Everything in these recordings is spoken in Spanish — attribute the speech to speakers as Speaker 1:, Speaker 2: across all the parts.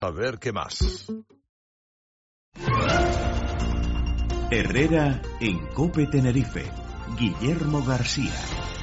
Speaker 1: A ver qué más.
Speaker 2: Herrera en COPE Tenerife. Guillermo García.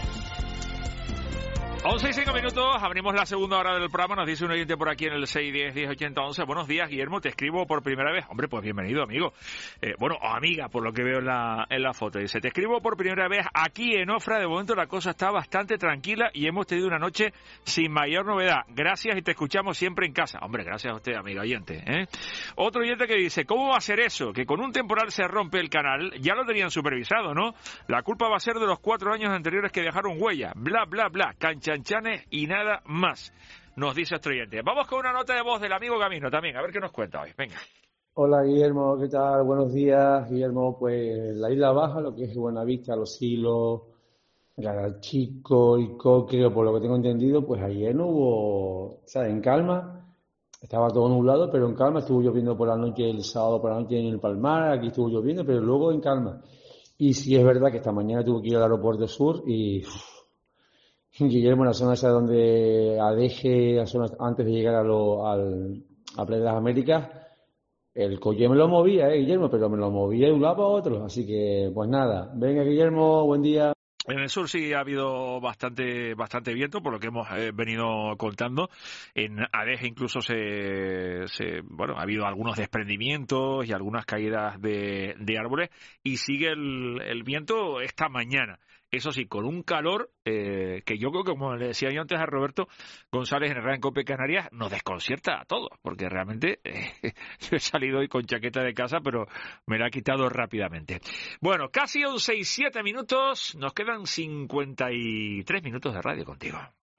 Speaker 3: 11 y 5 minutos, abrimos la segunda hora del programa. Nos dice un oyente por aquí en el 610-1080-11. Buenos días, Guillermo, te escribo por primera vez. Hombre, pues bienvenido, amigo. O amiga, por lo que veo en la foto. Dice, te escribo por primera vez aquí en Ofra. De momento la cosa está bastante tranquila y hemos tenido una noche sin mayor novedad. Gracias y te escuchamos siempre en casa. Hombre, gracias a usted, amigo oyente. Otro oyente que dice, ¿cómo va a ser eso? Que con un temporal se rompe el canal. Ya lo tenían supervisado, ¿no? La culpa va a ser de los 4 años anteriores que dejaron huella. Bla, bla, bla. Chanes y nada más, nos dice este oyente. Vamos con una nota de voz del amigo Camino también, a ver qué nos cuenta hoy. Venga.
Speaker 4: Hola Guillermo, ¿qué tal? Buenos días, Guillermo. Pues la Isla Baja, lo que es Buenavista, Los Silos, Garachico y Coque, por lo que tengo entendido, pues ayer no hubo, ¿sabes? En calma, estaba todo nublado, pero en calma. Estuvo lloviendo por la noche, el sábado por la noche en el Palmar, aquí estuvo lloviendo, pero luego en calma. Y sí es verdad que esta mañana tuve que ir al aeropuerto sur y... Guillermo, en la zona esa donde Adeje, la zona antes de llegar a Playa de las Américas, el coche me lo movía, Guillermo, pero me lo movía de un lado a otro. Así que, pues nada. Venga, Guillermo, buen día.
Speaker 3: En el sur sí ha habido bastante viento, por lo que hemos venido contando. En Adeje incluso ha habido algunos desprendimientos y algunas caídas de árboles, y sigue el viento esta mañana. Eso sí, con un calor que yo creo que, como le decía yo antes a Roberto González en Herrera en COPE Canarias, nos desconcierta a todos, porque realmente yo he salido hoy con chaqueta de casa, pero me la ha quitado rápidamente. Bueno, casi 11 y 7 minutos, nos quedan 53 minutos de radio contigo.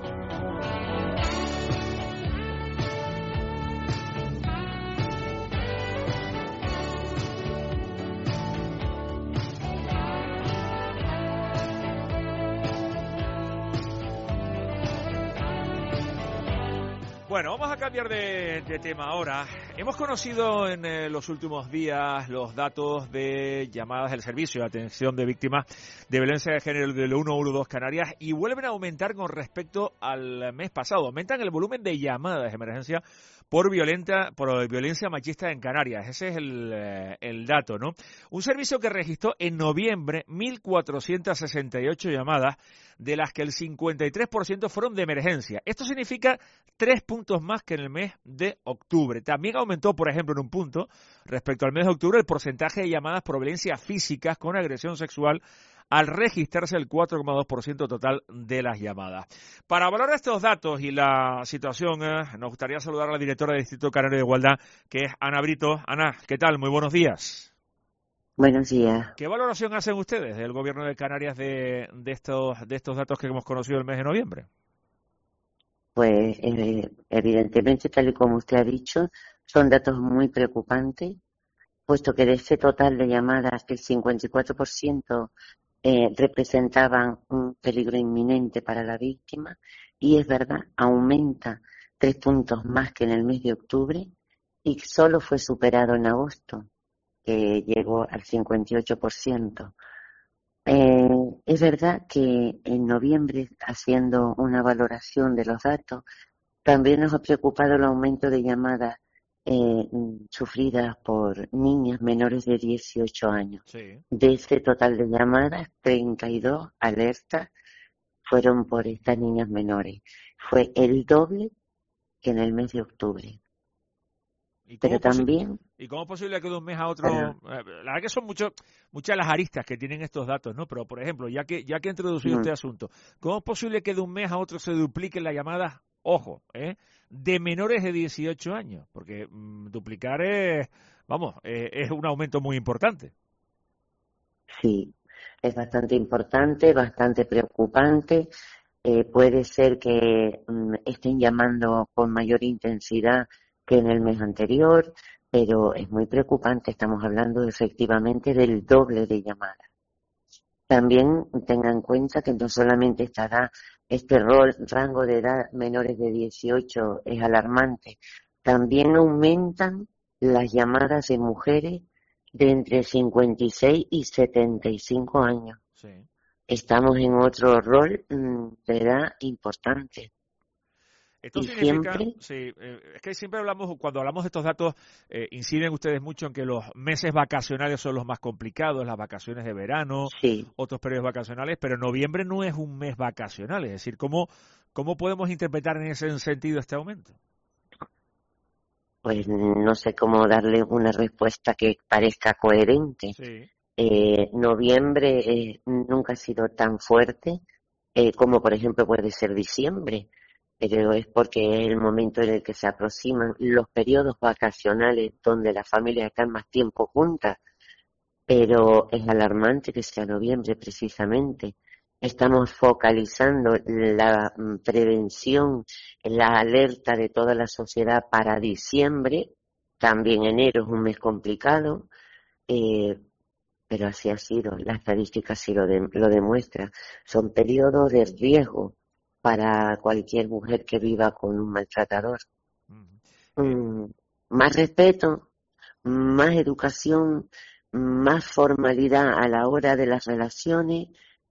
Speaker 3: Bueno, vamos a cambiar de tema ahora. Hemos conocido en los últimos días los datos de llamadas del Servicio de Atención de Víctimas de Violencia de Género del 112 Canarias y vuelven a aumentar con respecto al mes pasado. Aumentan el volumen de llamadas de emergencia por violencia machista en Canarias. Ese es el dato, ¿no? Un servicio que registró en noviembre 1.468 llamadas, de las que el 53% fueron de emergencia. Esto significa 3 puntos más que en el mes de octubre. También aumentó, por ejemplo, en un punto, respecto al mes de octubre, el porcentaje de llamadas por violencia físicas con agresión sexual, al registrarse el 4,2% total de las llamadas. Para valorar estos datos y la situación, nos gustaría saludar a la directora del Instituto Canario de Igualdad, que es Ana Brito. Ana, ¿qué tal? Muy buenos días.
Speaker 5: Buenos días.
Speaker 3: ¿Qué valoración hacen ustedes del Gobierno de Canarias de estos datos que hemos conocido el mes de noviembre?
Speaker 5: Pues evidentemente, tal y como usted ha dicho, son datos muy preocupantes, puesto que de ese total de llamadas el 54% representaban un peligro inminente para la víctima, y es verdad, aumenta 3 puntos más que en el mes de octubre y solo fue superado en agosto, que llegó al 58%. Es verdad que en noviembre, haciendo una valoración de los datos, también nos ha preocupado el aumento de llamadas sufridas por niñas menores de 18 años.
Speaker 3: Sí.
Speaker 5: De ese total de llamadas, 32 alertas fueron por estas niñas menores. Fue el doble que en el mes de octubre. Pero también...
Speaker 3: ¿Y cómo es posible que de un mes a otro? La verdad que son muchas las aristas que tienen estos datos, ¿no? Pero, por ejemplo, ya que ha introducido este asunto, ¿cómo es posible que de un mes a otro se dupliquen las llamadas, de menores de 18 años? Porque duplicar es un aumento muy importante.
Speaker 5: Sí, es bastante importante, bastante preocupante. Puede ser que estén llamando con mayor intensidad que en el mes anterior, pero es muy preocupante. Estamos hablando efectivamente del doble de llamadas. También tengan en cuenta que no solamente estará este rango de edad menores de 18 es alarmante, también aumentan las llamadas de mujeres de entre 56 y 75 años.
Speaker 3: Sí.
Speaker 5: Estamos en otro rol de edad importante.
Speaker 3: Esto
Speaker 5: Y
Speaker 3: significa,
Speaker 5: siempre,
Speaker 3: sí, es que siempre hablamos, cuando hablamos de estos datos, inciden ustedes mucho en que los meses vacacionales son los más complicados, las vacaciones de verano,
Speaker 5: sí,
Speaker 3: otros periodos vacacionales, pero noviembre no es un mes vacacional, es decir, ¿cómo podemos interpretar en ese sentido este aumento?
Speaker 5: pues no sé cómo darle una respuesta que parezca coherente.
Speaker 3: Sí.
Speaker 5: Noviembre nunca ha sido tan fuerte como por ejemplo puede ser diciembre, pero es porque es el momento en el que se aproximan los periodos vacacionales donde las familias están más tiempo juntas, pero es alarmante que sea noviembre precisamente. Estamos focalizando la prevención, la alerta de toda la sociedad para diciembre, también enero es un mes complicado, eh, pero así ha sido, la estadística sí lo demuestra. Son periodos de riesgo para cualquier mujer que viva con un maltratador.
Speaker 3: Ujú.
Speaker 5: Mm, Más respeto, más educación, más formalidad a la hora de las relaciones.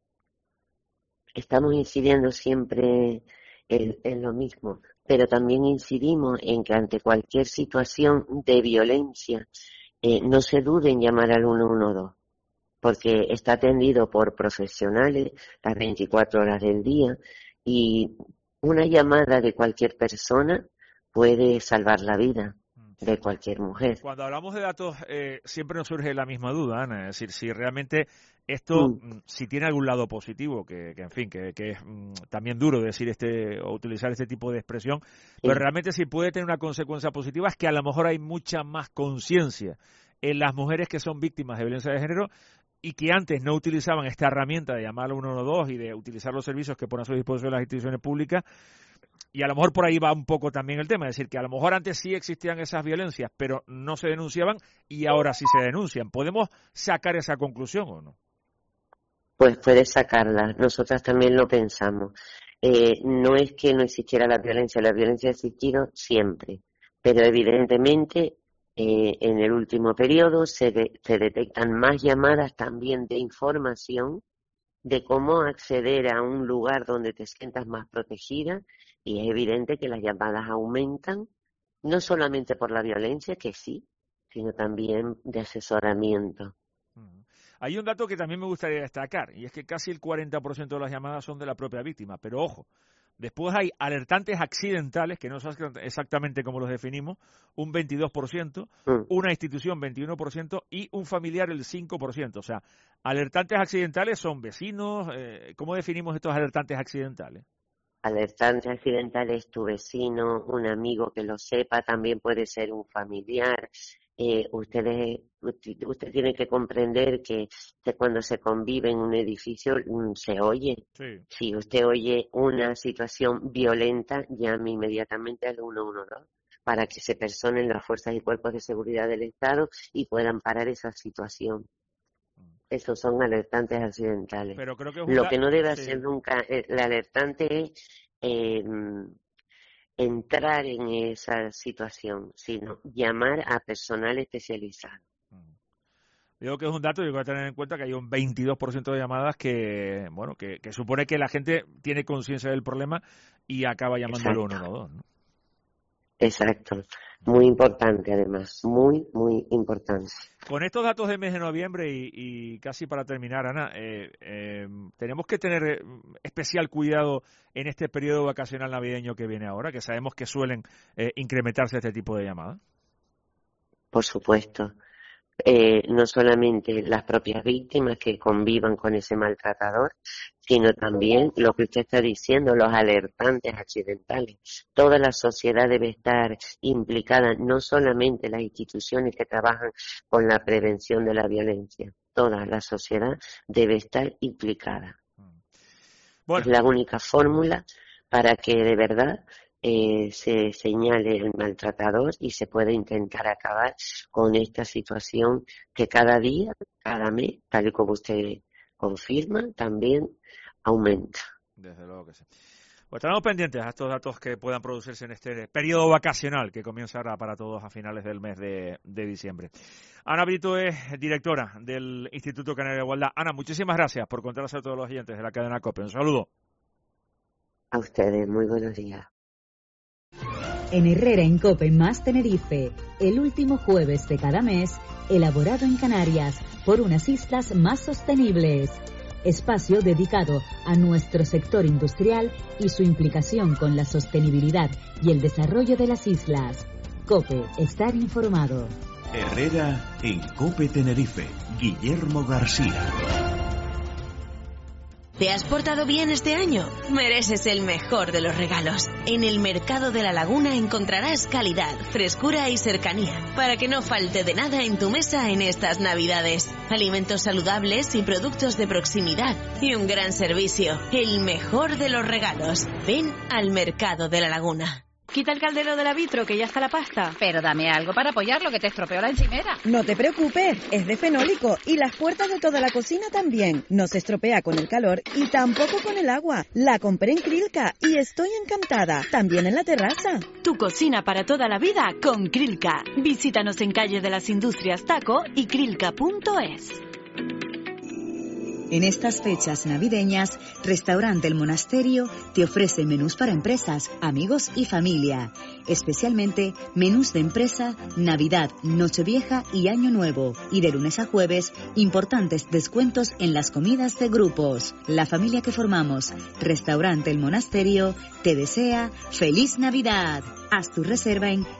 Speaker 5: Estamos incidiendo siempre en lo mismo, pero también incidimos en que ante cualquier situación de violencia no se dude en llamar al 112, porque está atendido por profesionales las 24 horas del día y una llamada de cualquier persona puede salvar la vida de cualquier mujer.
Speaker 3: Cuando hablamos de datos, siempre nos surge la misma duda, Ana, es decir, si realmente esto,
Speaker 5: Mm,
Speaker 3: si tiene algún lado positivo, que en fin, que es también duro decir o utilizar este tipo de expresión, pero
Speaker 5: sí,
Speaker 3: realmente si puede tener una consecuencia positiva es que a lo mejor hay mucha más conciencia en las mujeres que son víctimas de violencia de género y que antes no utilizaban esta herramienta de llamar al 112 y de utilizar los servicios que ponen a su disposición las instituciones públicas. Y a lo mejor por ahí va un poco también el tema, es decir, que a lo mejor antes sí existían esas violencias, pero no se denunciaban y ahora sí se denuncian. ¿Podemos sacar esa conclusión o no?
Speaker 5: pues puede sacarla. Nosotras también lo pensamos. No es que no existiera la violencia ha existido siempre, pero evidentemente en el último periodo se detectan más llamadas también de información de cómo acceder a un lugar donde te sientas más protegida y es evidente que las llamadas aumentan, no solamente por la violencia, que sí, sino también de asesoramiento.
Speaker 3: Ujú. Hay un dato que también me gustaría destacar, y es que casi el 40% de las llamadas son de la propia víctima, pero ojo, después hay alertantes accidentales, que no sé exactamente cómo los definimos, un 22%,
Speaker 5: Mm.
Speaker 3: una institución 21% y un familiar el 5%. O sea, alertantes accidentales son vecinos. ¿Cómo definimos estos alertantes accidentales?
Speaker 5: Alertante accidental es tu vecino, un amigo que lo sepa, también puede ser un familiar. Usted tiene que comprender que cuando se convive en un edificio se oye.
Speaker 3: Sí.
Speaker 5: Si usted oye una situación violenta, llame inmediatamente al 112 para que se personen las fuerzas y cuerpos de seguridad del Estado y puedan parar esa situación. Esos son alertantes accidentales.
Speaker 3: Pero creo que es un
Speaker 5: Lo que no debe
Speaker 3: sí.
Speaker 5: hacer nunca el alertante es eh, entrar en esa situación, sino llamar a personal especializado.
Speaker 3: Digo que es un dato y hay que tener en cuenta que hay un 22% de llamadas que, bueno, que supone que la gente tiene conciencia del problema y acaba llamando al
Speaker 5: Exacto,
Speaker 3: 112, ¿no?
Speaker 5: exacto. Muy importante además, muy, muy importante.
Speaker 3: Con estos datos de mes de noviembre y casi para terminar, Ana, tenemos que tener especial cuidado en este periodo vacacional navideño que viene ahora, que sabemos que suelen incrementarse este tipo de llamadas.
Speaker 5: Por supuesto. No solamente las propias víctimas que convivan con ese maltratador, sino también lo que usted está diciendo, los alertantes accidentales. Toda la sociedad debe estar implicada, no solamente las instituciones que trabajan con la prevención de la violencia, toda la sociedad debe estar implicada. Es
Speaker 3: Bueno,
Speaker 5: la única fórmula para que de verdad se señale el maltratador y se pueda intentar acabar con esta situación que cada día, cada mes, tal y como usted confirma, también aumenta.
Speaker 3: desde luego que sí. Pues estaremos pendientes a estos datos que puedan producirse en este periodo vacacional que comienza ahora para todos a finales del mes de diciembre. Ana Brito es directora del Instituto Canario de Igualdad. Ana, muchísimas gracias por contarnos a todos los oyentes de la cadena COPE. Un saludo.
Speaker 5: A ustedes, muy buenos días.
Speaker 1: En Herrera en Cope más Tenerife, el último jueves de cada mes, elaborado en Canarias por unas islas más sostenibles. Espacio dedicado a nuestro sector industrial y su implicación con la sostenibilidad y el desarrollo de las islas. COPE, estar informado.
Speaker 2: Herrera en Cope Tenerife, Guillermo García.
Speaker 6: ¿Te has portado bien este año? Mereces el mejor de los regalos. En el Mercado de la Laguna encontrarás calidad, frescura y cercanía, para que no falte de nada en tu mesa en estas Navidades. Alimentos saludables y productos de proximidad. Y un gran servicio. El mejor de los regalos. Ven al Mercado de la Laguna.
Speaker 7: Quita el caldero de la vitro, que ya está la pasta.
Speaker 8: Pero dame algo para apoyarlo, que te estropeó la encimera.
Speaker 9: No te preocupes, es de fenólico y las puertas de toda la cocina también. No se estropea con el calor y tampoco con el agua. La compré en Krilka y estoy encantada. También en la terraza.
Speaker 7: Tu cocina para toda la vida con Krilka. Visítanos en Calle de las Industrias Taco y krilka.es.
Speaker 1: En estas fechas navideñas, Restaurante El Monasterio te ofrece menús para empresas, amigos y familia. Especialmente menús de empresa, Navidad, Nochevieja y Año Nuevo. Y de lunes a jueves, importantes descuentos en las comidas de grupos. La familia que formamos, Restaurante El Monasterio, te desea ¡Feliz Navidad! Haz tu reserva en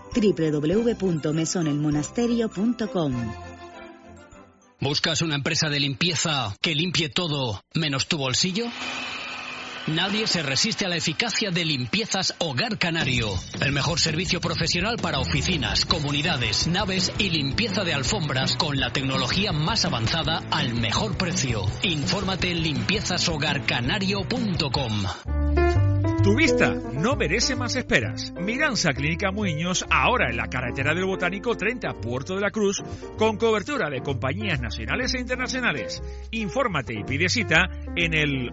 Speaker 1: www.mesonelmonasterio.com.
Speaker 10: ¿Buscas una empresa de limpieza que limpie todo menos tu bolsillo? Nadie se resiste a la eficacia de Limpiezas Hogar Canario. El mejor servicio profesional para oficinas, comunidades, naves y limpieza de alfombras con la tecnología más avanzada al mejor precio. Infórmate en limpiezashogarcanario.com.
Speaker 3: Tu vista no merece más esperas. Miranza Clínica Muñoz, ahora en la carretera del Botánico 30, Puerto de la Cruz, con cobertura de compañías nacionales e internacionales. Infórmate y pide cita en el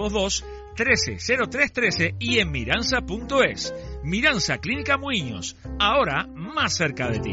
Speaker 3: 822-130313 y en miranza.es. Miranza Clínica Muñoz, ahora más cerca de ti.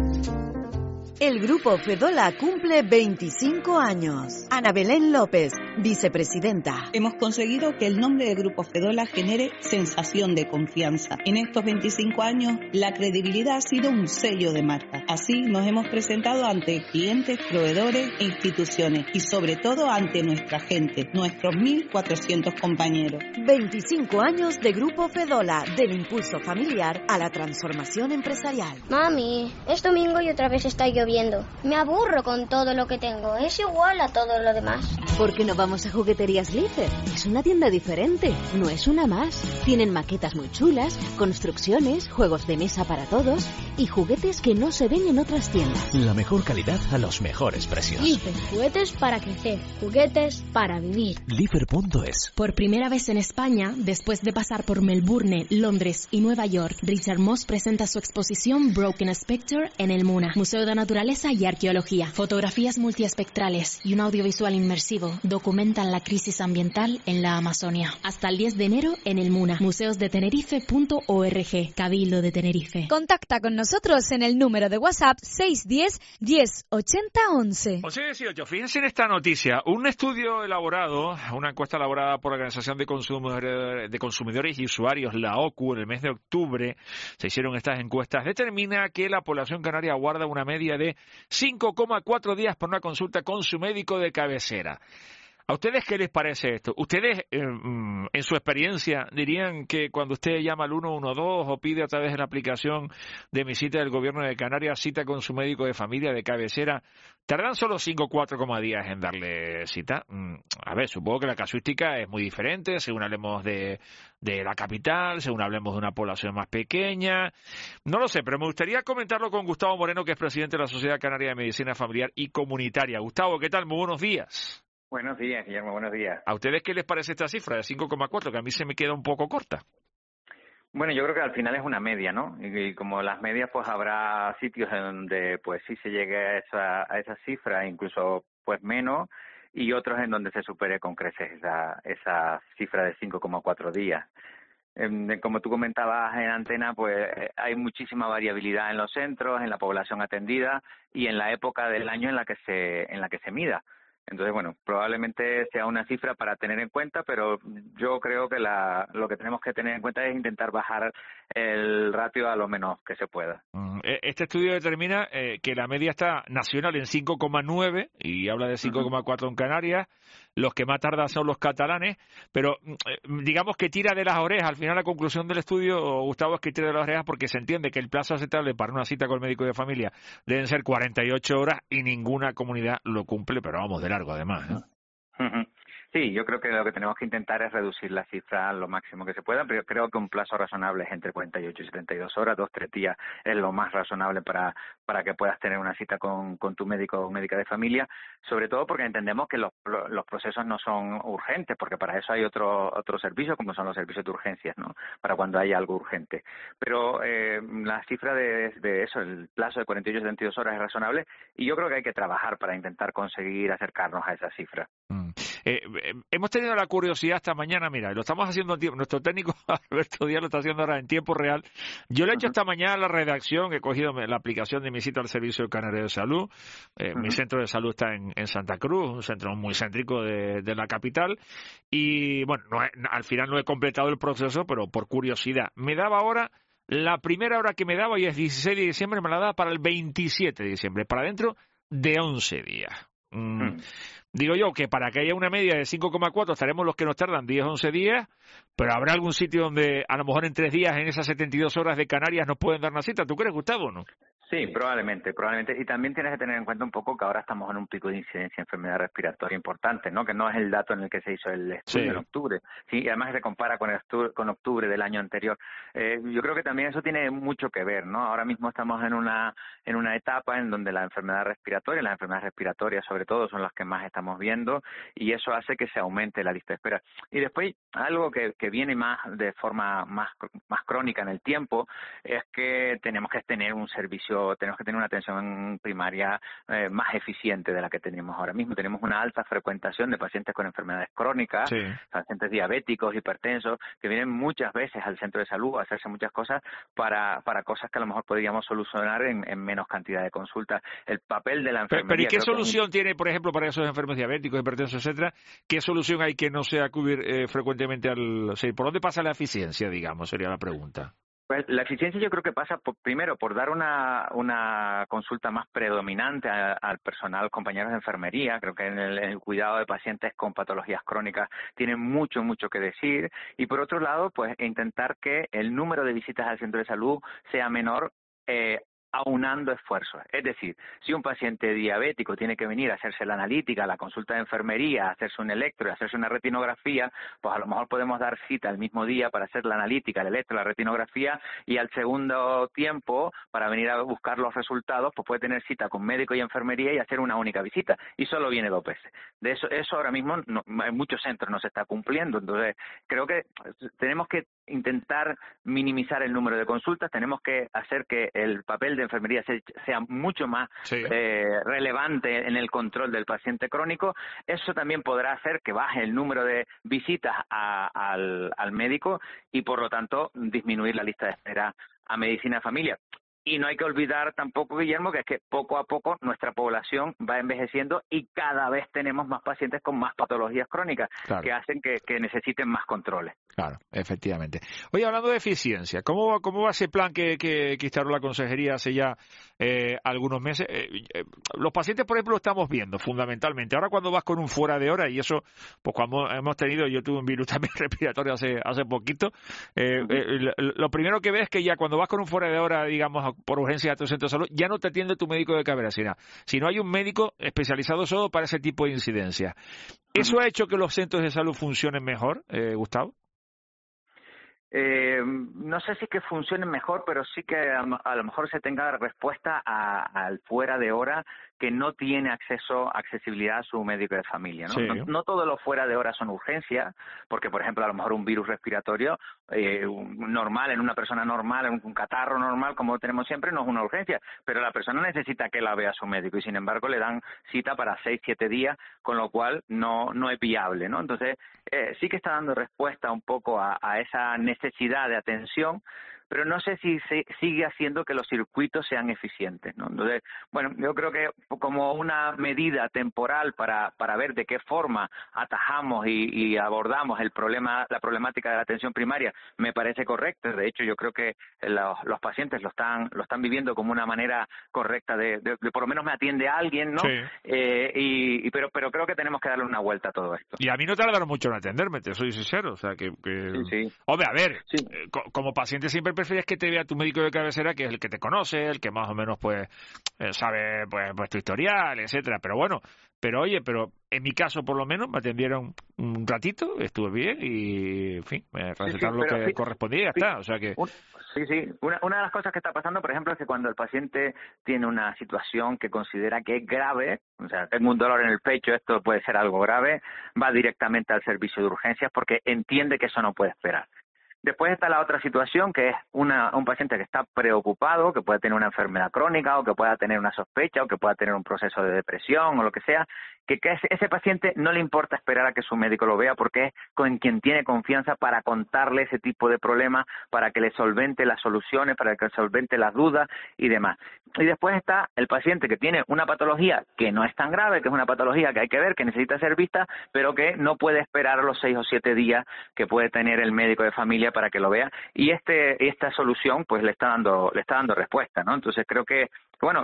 Speaker 11: El Grupo Fedola cumple 25 años. Ana Belén López, vicepresidenta.
Speaker 12: Hemos conseguido que el nombre de Grupo Fedola genere sensación de confianza. En estos 25 años, la credibilidad ha sido un sello de marca. Así nos hemos presentado ante clientes, proveedores e instituciones y sobre todo ante nuestra gente, nuestros 1.400 compañeros.
Speaker 11: 25 años de Grupo Fedola, del impulso familiar a la transformación empresarial.
Speaker 13: Mami, es domingo y otra vez está lloviendo. Me aburro con todo lo que tengo. Es igual a todo lo demás.
Speaker 14: ¿Por qué no vamos a Jugueterías Lífer? Es una tienda diferente, no es una más. Tienen maquetas muy chulas, construcciones, juegos de mesa para todos y juguetes que no se ven en otras tiendas.
Speaker 15: La mejor calidad a los mejores precios.
Speaker 16: Lífer, juguetes para crecer, juguetes para vivir.
Speaker 15: Lífer.es.
Speaker 17: Por primera vez en España, después de pasar por Melbourne, Londres y Nueva York, Richard Moss presenta su exposición Broken Spectre en el MUNA, Museo de Naturaleza y Arqueología. Fotografías multiespectrales y un audiovisual inmersivo documentan la crisis ambiental en la Amazonia. Hasta el 10 de enero en el MUNA, museosdetenerife.org, Cabildo de Tenerife.
Speaker 18: Contacta con nosotros en el número de WhatsApp 610 10 80 11.
Speaker 3: 18. Fíjense en esta noticia. Un estudio elaborado, una encuesta elaborada por la Organización de Consumidores y Usuarios, la OCU, en el mes de octubre, se hicieron estas encuestas, determina que la población canaria guarda una media de 5,4 días por una consulta con su médico de cabecera. ¿A ustedes qué les parece esto? ¿Ustedes, en su experiencia, dirían que cuando usted llama al 112 o pide a través de la aplicación de Mi Cita del Gobierno de Canarias cita con su médico de familia de cabecera, tardan solo 5,4 días en darle cita? A ver, supongo que la casuística es muy diferente, según hablemos de la capital, según hablemos de una población más pequeña. No lo sé, pero me gustaría comentarlo con Gustavo Moreno, que es presidente de la Sociedad Canaria de Medicina Familiar y Comunitaria. Gustavo, ¿qué tal? Muy buenos días.
Speaker 19: Buenos días, Guillermo, buenos días.
Speaker 3: ¿A ustedes qué les parece esta cifra de 5,4, que a mí se me queda un poco corta?
Speaker 19: Bueno, yo creo que al final es una media, ¿no? Y como las medias, pues habrá sitios en donde pues sí se llegue a esa cifra, incluso pues menos, y otros en donde se supere con creces esa cifra de 5,4 días. Como tú comentabas en antena, pues hay muchísima variabilidad en los centros, en la población atendida y en la época del año en la que se mida. Entonces, bueno, probablemente sea una cifra para tener en cuenta, pero yo creo que lo que tenemos que tener en cuenta es intentar bajar el ratio a lo menos que se pueda.
Speaker 3: Este estudio determina que la media está nacional en 5,9 y habla de 5,4 en Canarias. Los que más tardan son los catalanes, pero digamos que tira de las orejas. Al final la conclusión del estudio, Gustavo, es que tira de las orejas porque se entiende que el plazo aceptable para una cita con el médico de familia deben ser 48 horas y ninguna comunidad lo cumple, pero vamos de largo además, ¿eh?
Speaker 19: Sí, yo creo que lo que tenemos que intentar es reducir la cifra lo máximo que se pueda, pero creo que un plazo razonable es entre 48 y 72 horas, 2-3 días es lo más razonable para que puedas tener una cita con tu médico o médica de familia, sobre todo porque entendemos que los procesos no son urgentes, porque para eso hay otro servicio, como son los servicios de urgencias, ¿no? Para cuando hay algo urgente. Pero la cifra de eso, el plazo de 48 y 72 horas es razonable, y yo creo que hay que trabajar para intentar conseguir acercarnos a esa cifra.
Speaker 3: Hemos tenido la curiosidad esta mañana, mira, lo estamos haciendo en tiempo, nuestro técnico Alberto Díaz lo está haciendo ahora en tiempo real. Yo lo he hecho esta mañana a la redacción, he cogido la aplicación de mi sitio al Servicio Canario de Salud. Mi centro de salud está en Santa Cruz, un centro muy céntrico de la capital. Y bueno, al final no he completado el proceso, pero por curiosidad. Me daba ahora, la primera hora que me daba, y es 16 de diciembre, me la daba para el 27 de diciembre, para dentro de 11 días. Digo yo que para que haya una media de 5,4 estaremos los que nos tardan 10 o 11 días, pero habrá algún sitio donde a lo mejor en 3 días, en esas 72 horas de Canarias, nos pueden dar una cita. ¿Tú crees, Gustavo, o no?
Speaker 19: Sí, probablemente. Y también tienes que tener en cuenta un poco que ahora estamos en un pico de incidencia de enfermedad respiratoria importante, ¿no? Que no es el dato en el que se hizo el estudio en octubre. Sí, y además se compara con octubre del año anterior. Yo creo que también eso tiene mucho que ver, ¿no? Ahora mismo estamos en una etapa en donde las enfermedades respiratorias sobre todo son las que más estamos viendo, y eso hace que se aumente la lista de espera. Y después algo que viene más de forma más crónica en el tiempo es que tenemos que tener un servicio, tenemos que tener una atención primaria más eficiente de la que tenemos ahora mismo. Tenemos una alta frecuentación de pacientes con enfermedades crónicas, pacientes diabéticos, hipertensos, que vienen muchas veces al centro de salud a hacerse muchas cosas para cosas que a lo mejor podríamos solucionar en menos cantidad de consultas. El papel de la enfermería...
Speaker 3: Pero ¿y qué solución tiene, por ejemplo, para esos enfermos diabéticos, hipertensos, etcétera? ¿Qué solución hay que no sea acudir frecuentemente al... O sea, ¿por dónde pasa la eficiencia, digamos? Sería la pregunta.
Speaker 19: Pues la eficiencia yo creo que pasa primero por dar una consulta más predominante al personal, compañeros de enfermería. Creo que en el cuidado de pacientes con patologías crónicas tienen mucho que decir. Y por otro lado, pues intentar que el número de visitas al centro de salud sea menor, aunando esfuerzos. Es decir, si un paciente diabético tiene que venir a hacerse la analítica, la consulta de enfermería, hacerse un electro y hacerse una retinografía, pues a lo mejor podemos dar cita el mismo día para hacer la analítica, el electro, la retinografía, y al segundo tiempo, para venir a buscar los resultados, pues puede tener cita con médico y enfermería y hacer una única visita, y solo viene 2 veces. De eso ahora mismo en muchos centros no se está cumpliendo. Entonces creo que tenemos que intentar minimizar el número de consultas, tenemos que hacer que el papel de enfermería sea mucho más relevante en el control del paciente crónico. Eso también podrá hacer que baje el número de visitas al médico y, por lo tanto, disminuir la lista de espera a medicina de familia. Y no hay que olvidar tampoco, Guillermo, que es que poco a poco nuestra población va envejeciendo y cada vez tenemos más pacientes con más patologías crónicas que hacen que necesiten más controles.
Speaker 3: Claro, efectivamente. Oye, hablando de eficiencia, ¿cómo va ese plan que instaló la consejería hace ya algunos meses? Los pacientes, por ejemplo, lo estamos viendo fundamentalmente. Ahora cuando vas con un fuera de hora, y eso, pues cuando hemos tenido, yo tuve un virus también respiratorio hace poquito, lo primero que ves es que ya cuando vas con un fuera de hora, digamos, por urgencia a tu centro de salud, ya no te atiende tu médico de cabecera, sino hay un médico especializado solo para ese tipo de incidencias. ¿Eso ha hecho que los centros de salud funcionen mejor, Gustavo?
Speaker 19: No sé si que funcionen mejor, pero sí que a lo mejor se tenga respuesta al fuera de hora que no tiene accesibilidad a su médico de familia, ¿no? Sí. No todos los fuera de hora son urgencias, porque, por ejemplo, a lo mejor un virus respiratorio normal, en una persona normal, en un catarro normal, como tenemos siempre, no es una urgencia, pero la persona necesita que la vea su médico y, sin embargo, le dan cita para 6-7 días, con lo cual no es viable, ¿no? Entonces, sí que está dando respuesta un poco a esa necesidad de atención, pero no sé si se sigue haciendo que los circuitos sean eficientes, ¿no? Entonces, bueno, yo creo que como una medida temporal para ver de qué forma atajamos y abordamos la problemática de la atención primaria, me parece correcto. De hecho, yo creo que los pacientes lo están viviendo como una manera correcta de por lo menos me atiende a alguien, ¿no? Sí. Pero creo que tenemos que darle una vuelta a todo esto.
Speaker 3: Y a mí no tardaron mucho en atenderme, te soy sincero, o sea que...
Speaker 19: Sí.
Speaker 3: Hombre, a ver, sí. Como paciente siempre prefieres que te vea tu médico de cabecera, que es el que te conoce, el que más o menos pues sabe pues tu historial, etcétera. Pero bueno, pero en mi caso por lo menos me atendieron un ratito, estuve bien y en fin, me recetaron lo que correspondía y ya está, o sea que...
Speaker 19: Sí. Una de las cosas que está pasando, por ejemplo, es que cuando el paciente tiene una situación que considera que es grave, o sea, tengo un dolor en el pecho, esto puede ser algo grave, va directamente al servicio de urgencias porque entiende que eso no puede esperar. Después está la otra situación, que es un paciente que está preocupado, que puede tener una enfermedad crónica o que pueda tener una sospecha o que pueda tener un proceso de depresión o lo que sea, que ese paciente no le importa esperar a que su médico lo vea porque es con quien tiene confianza para contarle ese tipo de problemas, para que le solvente las soluciones, para que le solvente las dudas y demás. Y después está el paciente que tiene una patología que no es tan grave, que es una patología que hay que ver, que necesita ser vista, pero que no puede esperar los 6 o 7 días que puede tener el médico de familia para que lo vea, y esta solución pues le está dando respuesta, ¿no? Entonces creo que, bueno,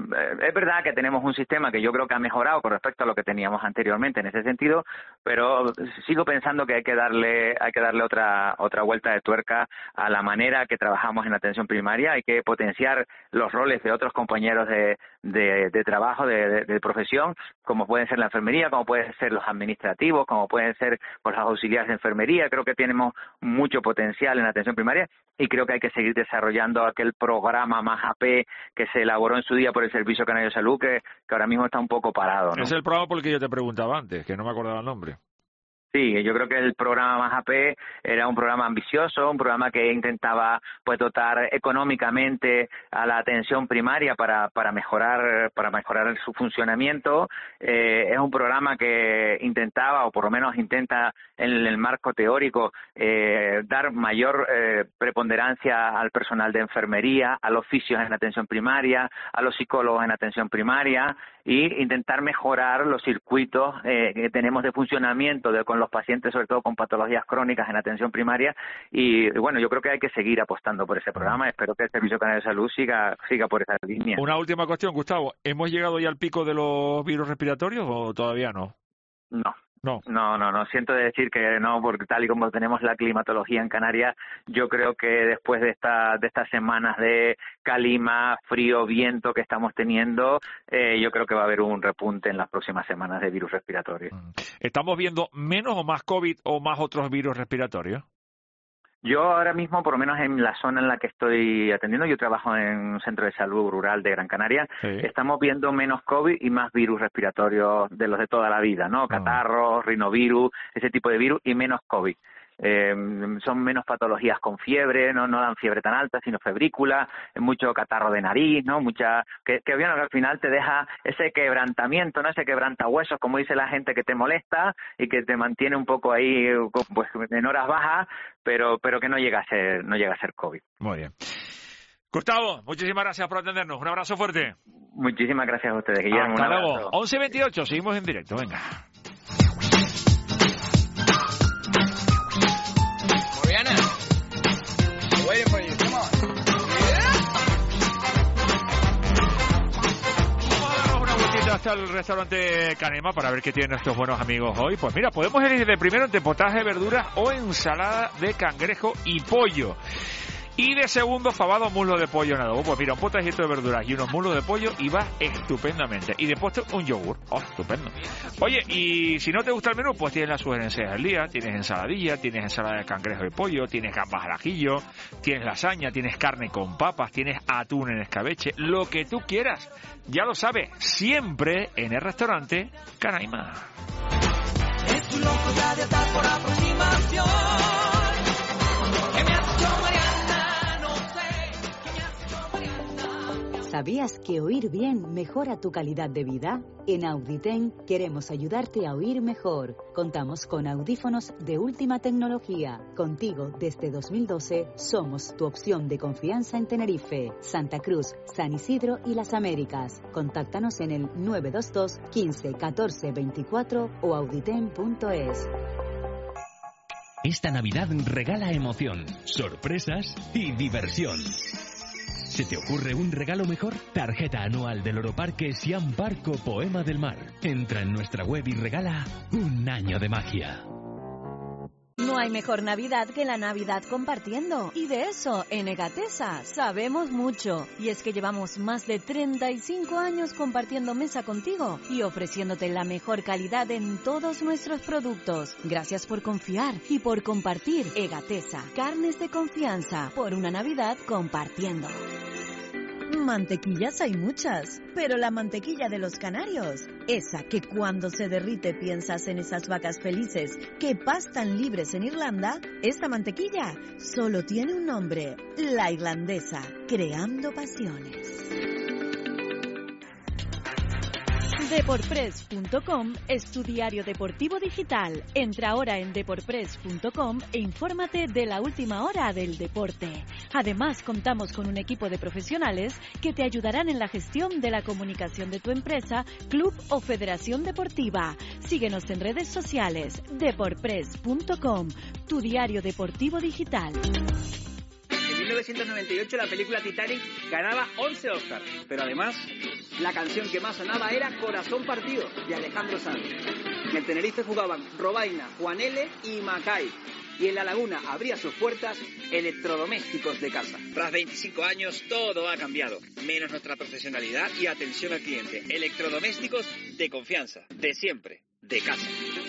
Speaker 19: es verdad que tenemos un sistema que yo creo que ha mejorado con respecto a lo que teníamos anteriormente en ese sentido, pero sigo pensando que hay que darle otra vuelta de tuerca a la manera que trabajamos en atención primaria. Hay que potenciar los roles de otros compañeros de trabajo, de profesión, como pueden ser la enfermería, como pueden ser los administrativos, como pueden ser pues, los auxiliares de enfermería. Creo que tenemos mucho potencial en la atención primaria y creo que hay que seguir desarrollando aquel programa más AP que se elaboró en su día por el Servicio Canario de Salud, que ahora mismo está un poco parado, ¿no?
Speaker 3: Es el programa por el que yo te preguntaba antes, que no me acordaba el nombre.
Speaker 19: Sí, yo creo que el programa Más AP era un programa ambicioso, un programa que intentaba pues dotar económicamente a la atención primaria para mejorar su funcionamiento. Es un programa que intentaba, o por lo menos intenta en el marco teórico, dar mayor preponderancia al personal de enfermería, a los fisios en atención primaria, a los psicólogos en atención primaria, y intentar mejorar los circuitos que tenemos de funcionamiento con los pacientes, sobre todo con patologías crónicas en atención primaria. Y bueno, yo creo que hay que seguir apostando por ese programa. Espero que el Servicio Canario de Salud siga por esa línea.
Speaker 3: Una última cuestión, Gustavo. ¿Hemos llegado ya al pico de los virus respiratorios o todavía no?
Speaker 19: No, siento decir que no, porque tal y como tenemos la climatología en Canarias, yo creo que después de estas semanas de calima, frío, viento que estamos teniendo, yo creo que va a haber un repunte en las próximas semanas de virus respiratorios.
Speaker 3: ¿Estamos viendo menos o más COVID o más otros virus respiratorios?
Speaker 19: Yo ahora mismo, por lo menos en la zona en la que estoy atendiendo, yo trabajo en un centro de salud rural de Gran Canaria, estamos viendo menos COVID y más virus respiratorios de los de toda la vida, ¿no? Catarros, rinovirus, ese tipo de virus, y menos COVID. Son menos patologías con fiebre, no dan fiebre tan alta, sino febrícula, mucho catarro de nariz, ¿no? Que al final te deja ese quebrantamiento, ¿no? Ese quebrantahuesos, como dice la gente, que te molesta y que te mantiene un poco ahí pues en horas bajas, pero que no llega a ser COVID.
Speaker 3: Muy bien. Gustavo, muchísimas gracias por atendernos. Un abrazo fuerte.
Speaker 19: Muchísimas gracias a ustedes, Guillermo.
Speaker 3: Hasta luego. 11:28, seguimos en directo, venga. Hasta el restaurante Canema para ver qué tienen nuestros buenos amigos hoy. Pues mira, podemos elegir de primero entre potaje de verduras o ensalada de cangrejo y pollo. Y de segundo, fabado muslo de pollo en adobo. Pues mira, un potajito de verduras y unos muslos de pollo y va estupendamente. Y de postre, un yogur. ¡Oh, estupendo! Oye, y si no te gusta el menú, pues tienes las sugerencias del día. Tienes ensaladilla, tienes ensalada de cangrejo y pollo, tienes gambas al ajillo, tienes lasaña, tienes carne con papas, tienes atún en escabeche. Lo que tú quieras. Ya lo sabes, siempre en el restaurante Canaima.
Speaker 20: Es un loco ya de atar por aproximación. Que me has hecho Mariana, no sé. Que me has hecho Mariana.
Speaker 1: ¿Sabías que oír bien mejora tu calidad de vida? En Auditen queremos ayudarte a oír mejor. Contamos con audífonos de última tecnología. Contigo desde 2012 somos tu opción de confianza en Tenerife, Santa Cruz, San Isidro y las Américas. Contáctanos en el 922 15 14 24 o auditen.es.
Speaker 15: Esta Navidad regala emoción, sorpresas y diversión. ¿Se te ocurre un regalo mejor? Tarjeta anual del Oroparque Siam Barco Poema del Mar. Entra en nuestra web y regala un año de magia.
Speaker 9: No hay mejor Navidad que la Navidad compartiendo. Y de eso, en Egatesa, sabemos mucho. Y es que llevamos más de 35 años compartiendo mesa contigo y ofreciéndote la mejor calidad en todos nuestros productos. Gracias por confiar y por compartir. Egatesa, carnes de confianza, por una Navidad compartiendo. Mantequillas hay muchas, pero la mantequilla de los canarios, esa que cuando se derrite piensas en esas vacas felices que pastan libres en Irlanda, esta mantequilla solo tiene un nombre, la irlandesa, creando pasiones. Deporpress.com es tu diario deportivo digital. Entra ahora en deporpress.com e infórmate de la última hora del deporte. Además, contamos con un equipo de profesionales que te ayudarán en la gestión de la comunicación de tu empresa, club o federación deportiva. Síguenos en redes sociales. Deporpress.com, tu diario deportivo digital.
Speaker 21: En 1998 la película Titanic ganaba 11 Oscars, pero además la canción que más sonaba era Corazón Partido, de Alejandro Sanz. En el Tenerife jugaban Robaina, Juan L. y Macay. Y en La Laguna abría sus puertas Electrodomésticos de Casa. Tras 25 años todo ha cambiado, menos nuestra profesionalidad y atención al cliente. Electrodomésticos de confianza, de siempre, de casa.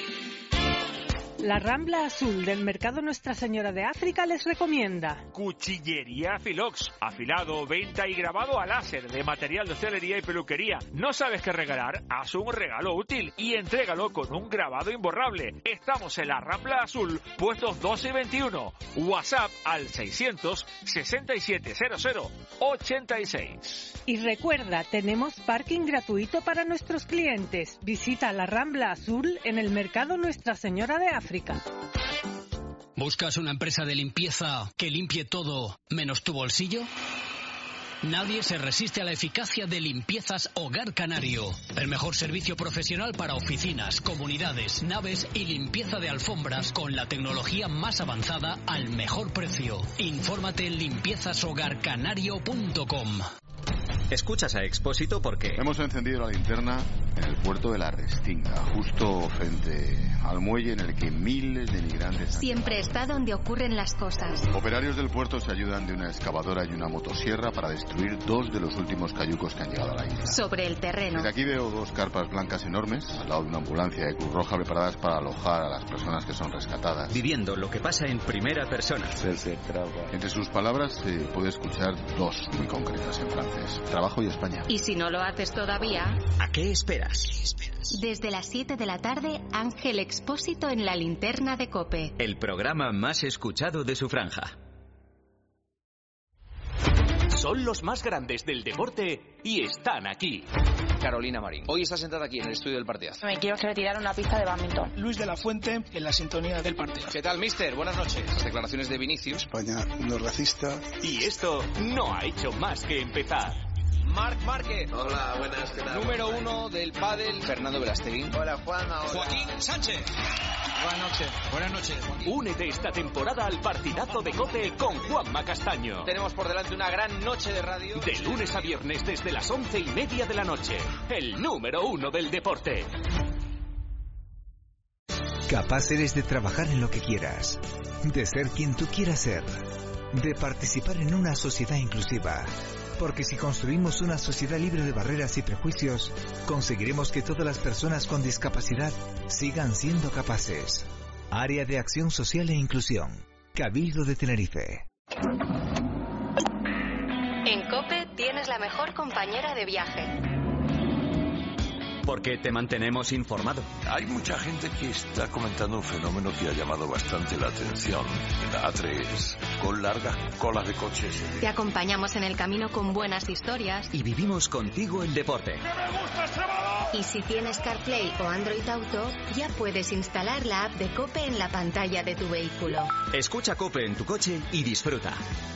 Speaker 22: La Rambla Azul del Mercado Nuestra Señora de África les recomienda
Speaker 3: Cuchillería Filox, afilado, venta y grabado a láser de material de hostelería y peluquería. ¿No sabes qué regalar? Haz un regalo útil y entrégalo con un grabado imborrable. Estamos en la Rambla Azul, puestos 12 y 21. WhatsApp al 600 6700 86.
Speaker 22: Y recuerda, tenemos parking gratuito para nuestros clientes. Visita la Rambla Azul en el Mercado Nuestra Señora de África.
Speaker 10: ¿Buscas una empresa de limpieza que limpie todo menos tu bolsillo? Nadie se resiste a la eficacia de Limpiezas Hogar Canario. El mejor servicio profesional para oficinas, comunidades, naves y limpieza de alfombras con la tecnología más avanzada al mejor precio. Infórmate en limpiezashogarcanario.com.
Speaker 23: Escuchas a Expósito porque
Speaker 24: hemos encendido la linterna en el puerto de la Restinga, justo frente al muelle en el que miles de migrantes...
Speaker 25: Siempre está donde ocurren las cosas.
Speaker 24: Operarios del puerto se ayudan de una excavadora y una motosierra para destruir 2 de los últimos cayucos que han llegado a la isla.
Speaker 25: Sobre el terreno.
Speaker 24: Desde aquí veo 2 carpas blancas enormes, al lado de una ambulancia de Cruz Roja preparadas para alojar a las personas que son rescatadas.
Speaker 23: Viviendo lo que pasa en primera persona.
Speaker 24: Entre sus palabras se puede escuchar 2 muy concretas en francés. Trabajo y España.
Speaker 25: Y si no lo haces todavía...
Speaker 23: ¿A qué esperas?
Speaker 25: Desde las 7 de la tarde, Ángel Expósito en la linterna de COPE.
Speaker 23: El programa más escuchado de su franja.
Speaker 15: Son los más grandes del deporte y están aquí.
Speaker 26: Carolina Marín. Hoy está sentada aquí en el estudio del partidazo.
Speaker 27: Me quiero retirar una pista de bádminton.
Speaker 28: Luis de la Fuente en la sintonía del partido.
Speaker 26: ¿Qué tal, mister? Buenas noches. Las declaraciones de Vinicius.
Speaker 29: España no es racista.
Speaker 15: Y esto no ha hecho más que empezar.
Speaker 26: Marc Márquez.
Speaker 30: Hola, buenas, ¿qué tal?
Speaker 26: Número 1 del pádel, Fernando Velasteguín.
Speaker 30: Hola, Juanma. Hola.
Speaker 26: Joaquín Sánchez.
Speaker 28: Buenas noches.
Speaker 26: Buenas noches, Joaquín.
Speaker 15: Únete esta temporada al partidazo de COPE con Juanma Castaño.
Speaker 26: Tenemos por delante una gran noche de radio.
Speaker 15: De lunes a viernes desde las 11:30 de la noche. El número 1 del deporte.
Speaker 31: Capaz eres de trabajar en lo que quieras, de ser quien tú quieras ser, de participar en una sociedad inclusiva. Porque si construimos una sociedad libre de barreras y prejuicios, conseguiremos que todas las personas con discapacidad sigan siendo capaces. Área de Acción Social e Inclusión. Cabildo de Tenerife.
Speaker 25: En COPE tienes la mejor compañera de viaje.
Speaker 23: porque te mantenemos informado.
Speaker 2: Hay mucha gente que está comentando un fenómeno que ha llamado bastante la atención. La A3, con largas colas de coches.
Speaker 25: Te acompañamos en el camino con buenas historias.
Speaker 23: Y vivimos contigo el deporte.
Speaker 25: Y si tienes CarPlay o Android Auto, ya puedes instalar la app de COPE en la pantalla de tu vehículo.
Speaker 23: Escucha COPE en tu coche y disfruta.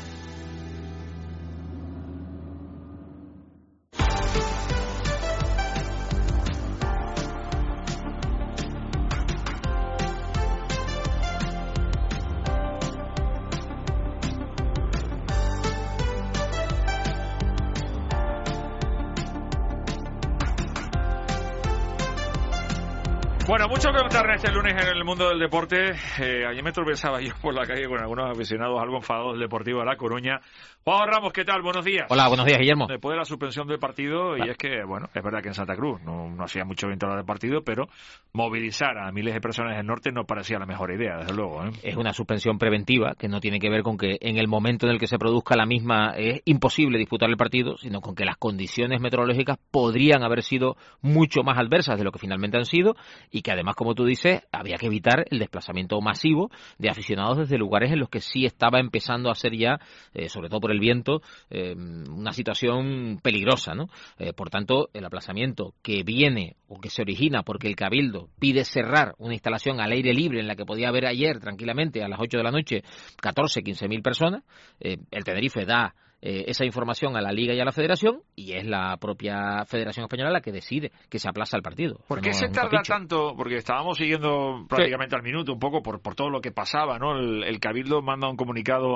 Speaker 3: Bueno, mucho que contar este lunes en el mundo del deporte. Ayer me tropezaba yo por la calle con algunos aficionados algo enfadados del Deportivo de La Coruña. Juan Ramos, ¿qué tal? Buenos días.
Speaker 4: Hola, buenos días, Guillermo.
Speaker 3: Después de la suspensión del partido, y es que, bueno, es verdad que en Santa Cruz no hacía mucho viento hablar del partido, pero movilizar a miles de personas del norte no parecía la mejor idea, desde luego.
Speaker 4: Es una suspensión preventiva que no tiene que ver con que en el momento en el que se produzca la misma es imposible disputar el partido, sino con que las condiciones meteorológicas podrían haber sido mucho más adversas de lo que finalmente han sido, y que además, como tú dices, había que evitar el desplazamiento masivo de aficionados desde lugares en los que sí estaba empezando a ser ya, sobre todo por el viento, una situación peligrosa, ¿no? Por tanto, el aplazamiento que viene o que se origina porque el Cabildo pide cerrar una instalación al aire libre en la que podía haber ayer tranquilamente a las 8 de la noche 15.000 personas, el Tenerife da esa información a la Liga y a la Federación, y es la propia Federación Española la que decide que se aplaza el partido.
Speaker 3: ¿Por qué se tarda tanto? Porque estábamos siguiendo prácticamente al minuto un poco por todo lo que pasaba, ¿no? El Cabildo manda un comunicado,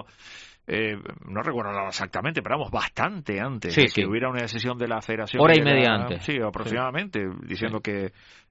Speaker 3: no recuerdo exactamente, pero vamos, bastante antes de que hubiera una decisión de la Federación.
Speaker 4: Hora y media antes.
Speaker 3: Sí, aproximadamente, diciendo que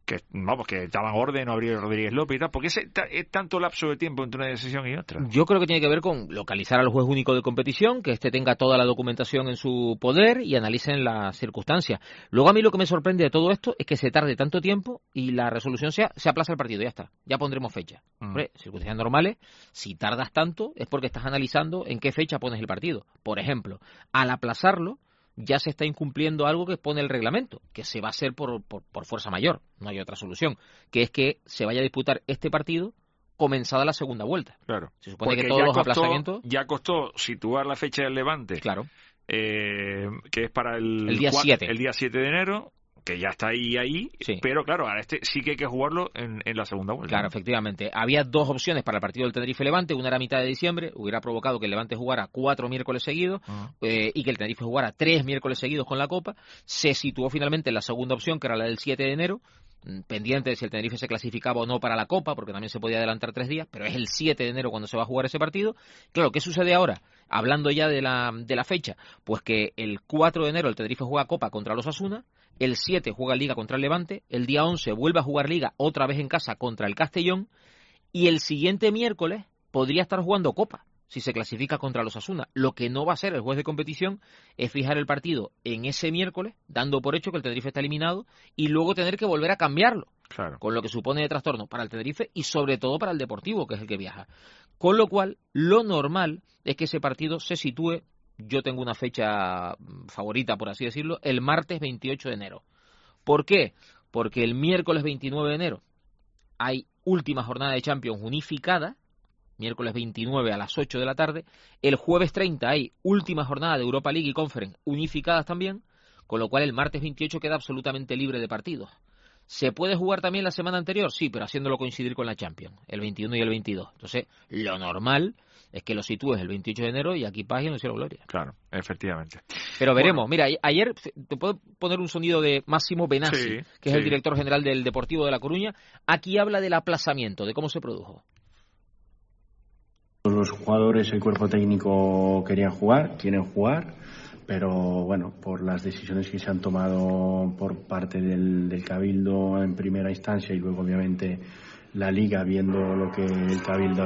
Speaker 3: estaba en orden abrir Rodríguez López y tal. ¿Por qué es tanto lapso de tiempo entre una decisión y otra?
Speaker 4: Yo creo que tiene que ver con localizar al juez único de competición, que éste tenga toda la documentación en su poder y analicen las circunstancias. Luego, a mí lo que me sorprende de todo esto es que se tarde tanto tiempo y la resolución sea se aplaza el partido, ya está, ya pondremos fecha. Hombre, circunstancias normales, si tardas tanto es porque estás analizando en qué fecha pones el partido. Por ejemplo, al aplazarlo, ya se está incumpliendo algo que pone el reglamento, que se va a hacer por fuerza mayor, no hay otra solución, que es que se vaya a disputar este partido comenzada la segunda vuelta.
Speaker 3: Claro.
Speaker 4: Se supone que todos los aplazamientos...
Speaker 3: Ya costó situar la fecha del Levante,
Speaker 4: claro,
Speaker 3: que es para el
Speaker 4: día 7.
Speaker 3: El día 7 de enero, que ya está ahí, sí. Pero claro, ahora sí que hay que jugarlo en la segunda vuelta.
Speaker 4: Claro, efectivamente. Había dos opciones para el partido del Tenerife-Levante. Una era a mitad de diciembre, hubiera provocado que el Levante jugara 4 miércoles seguidos y que el Tenerife jugara 3 miércoles seguidos con la Copa. Se situó finalmente en la segunda opción, que era la del 7 de enero, pendiente de si el Tenerife se clasificaba o no para la Copa, porque también se podía adelantar 3 días, pero es el 7 de enero cuando se va a jugar ese partido. Claro, ¿qué sucede ahora? Hablando ya de la fecha, pues que el 4 de enero el Tenerife juega Copa contra los Osasuna, el 7 juega Liga contra el Levante, el día 11 vuelve a jugar Liga otra vez en casa contra el Castellón, y el siguiente miércoles podría estar jugando Copa si se clasifica contra los Osasuna. Lo que no va a hacer el juez de competición es fijar el partido en ese miércoles, dando por hecho que el Tenerife está eliminado, y luego tener que volver a cambiarlo.
Speaker 3: Claro. Con
Speaker 4: lo que supone de trastorno para el Tenerife y sobre todo para el Deportivo, que es el que viaja. Con lo cual, lo normal es que ese partido se sitúe, yo tengo una fecha favorita, por así decirlo, el martes 28 de enero. ¿Por qué? Porque el miércoles 29 de enero hay última jornada de Champions unificada, miércoles 29 a las 8 de la tarde. El jueves 30 hay última jornada de Europa League y Conference unificadas también, con lo cual el martes 28 queda absolutamente libre de partidos. ¿Se puede jugar también la semana anterior? Sí, pero haciéndolo coincidir con la Champions, el 21 y el 22. Entonces, lo normal es que lo sitúes el 28 de enero y aquí paz y en el cielo gloria.
Speaker 3: Claro, efectivamente.
Speaker 4: Pero veremos. Mira, ayer te puedo poner un sonido de Máximo Benassi, que es el director general del Deportivo de La Coruña. Aquí habla del aplazamiento, de cómo se produjo.
Speaker 5: Los jugadores, el cuerpo técnico quieren jugar, pero bueno, por las decisiones que se han tomado por parte del Cabildo en primera instancia y luego obviamente la Liga, viendo lo que el Cabildo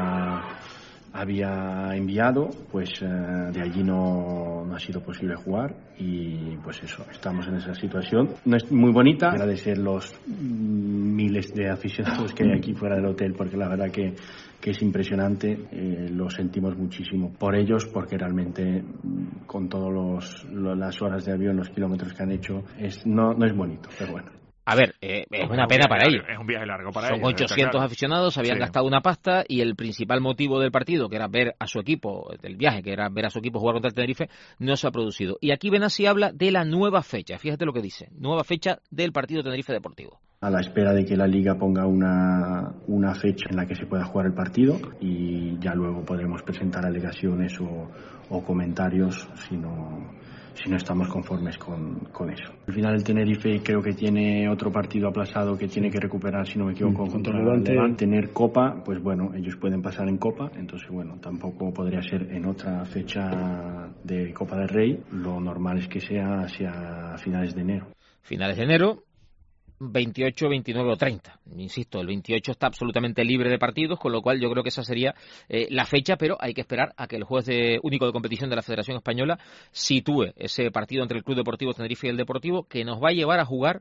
Speaker 5: había enviado, pues de allí no ha sido posible jugar y pues eso, estamos en esa situación. No es muy bonita, agradecer los miles de aficionados que hay aquí fuera del hotel, porque la verdad que es impresionante, lo sentimos muchísimo por ellos, porque realmente con todas las horas de avión, los kilómetros que han hecho, no es bonito, pero bueno.
Speaker 4: A ver, es una pena para ellos.
Speaker 3: Es un viaje largo para
Speaker 4: ellos. Son 800 aficionados, habían gastado una pasta y el principal motivo del partido, que era ver a su equipo, del viaje, que era ver a su equipo jugar contra el Tenerife, no se ha producido. Y aquí Benassi habla de la nueva fecha. Fíjate lo que dice. Nueva fecha del partido Tenerife Deportivo.
Speaker 5: A la espera de que la Liga ponga una fecha en la que se pueda jugar el partido y ya luego podremos presentar alegaciones o comentarios si no estamos conformes con eso. Al final el Tenerife creo que tiene otro partido aplazado que tiene que recuperar, si no me equivoco, contra el Levante. Tener Copa, pues bueno, ellos pueden pasar en Copa, entonces bueno, tampoco podría ser en otra fecha de Copa del Rey. Lo normal es que sea hacia finales de enero.
Speaker 4: Finales de enero, 28, 29 o 30. Insisto, el 28 está absolutamente libre de partidos, con lo cual yo creo que esa sería la fecha, pero hay que esperar a que el juez único de competición de la Federación Española sitúe ese partido entre el Club Deportivo Tenerife y el Deportivo, que nos va a llevar a jugar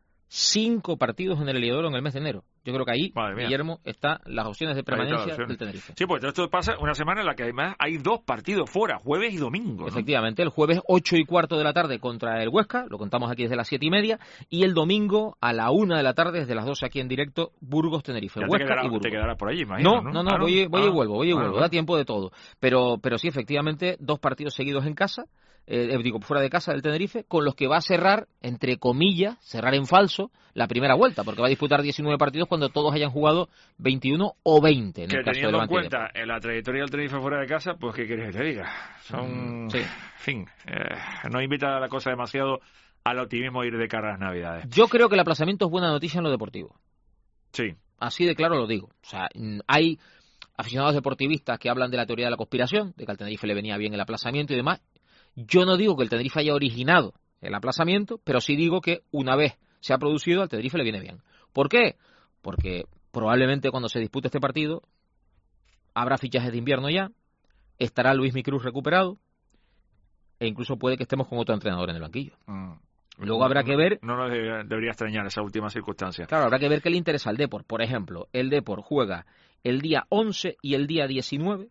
Speaker 4: 5 partidos en el Heliodoro en el mes de enero. Yo creo que ahí, Guillermo, están las opciones de permanencia del Tenerife.
Speaker 3: Sí, pues esto pasa una semana en la que además hay 2 partidos fuera, jueves y domingo, ¿no?
Speaker 4: Efectivamente, el jueves 8:15 de la tarde contra el Huesca, lo contamos aquí desde las 7:30, y el domingo a la 1 de la tarde, desde las 12 aquí en directo, Burgos-Tenerife. Huesca y Burgos.
Speaker 3: Te quedarás por allí, imagino,
Speaker 4: ¿no? No, voy y vuelvo, da tiempo de todo. Pero sí, efectivamente, 2 partidos seguidos en casa, fuera de casa del Tenerife, con los que va a cerrar, entre comillas, cerrar en falso, la primera vuelta, porque va a disputar 19 partidos cuando todos hayan jugado 21 o 20 en el caso de Levante.
Speaker 3: Teniendo en cuenta la trayectoria del Tenerife fuera de casa, pues ¿qué quieres que te diga? En fin, no invita a la cosa demasiado al optimismo ir de cara a las Navidades.
Speaker 4: Yo creo que el aplazamiento es buena noticia en lo deportivo.
Speaker 3: Sí.
Speaker 4: Así de claro lo digo. O sea, hay aficionados deportivistas que hablan de la teoría de la conspiración, de que al Tenerife le venía bien el aplazamiento y demás. Yo no digo que el Tenerife haya originado el aplazamiento, pero sí digo que una vez se ha producido, al Tenerife le viene bien. ¿Por qué? Porque probablemente cuando se dispute este partido habrá fichajes de invierno ya, estará Luis Micruz recuperado e incluso puede que estemos con otro entrenador en el banquillo. Luego habrá que ver...
Speaker 3: No nos debería extrañar esa última circunstancia.
Speaker 4: Claro, habrá que ver qué le interesa al Depor. Por ejemplo, el Depor juega el día 11 y el día 19...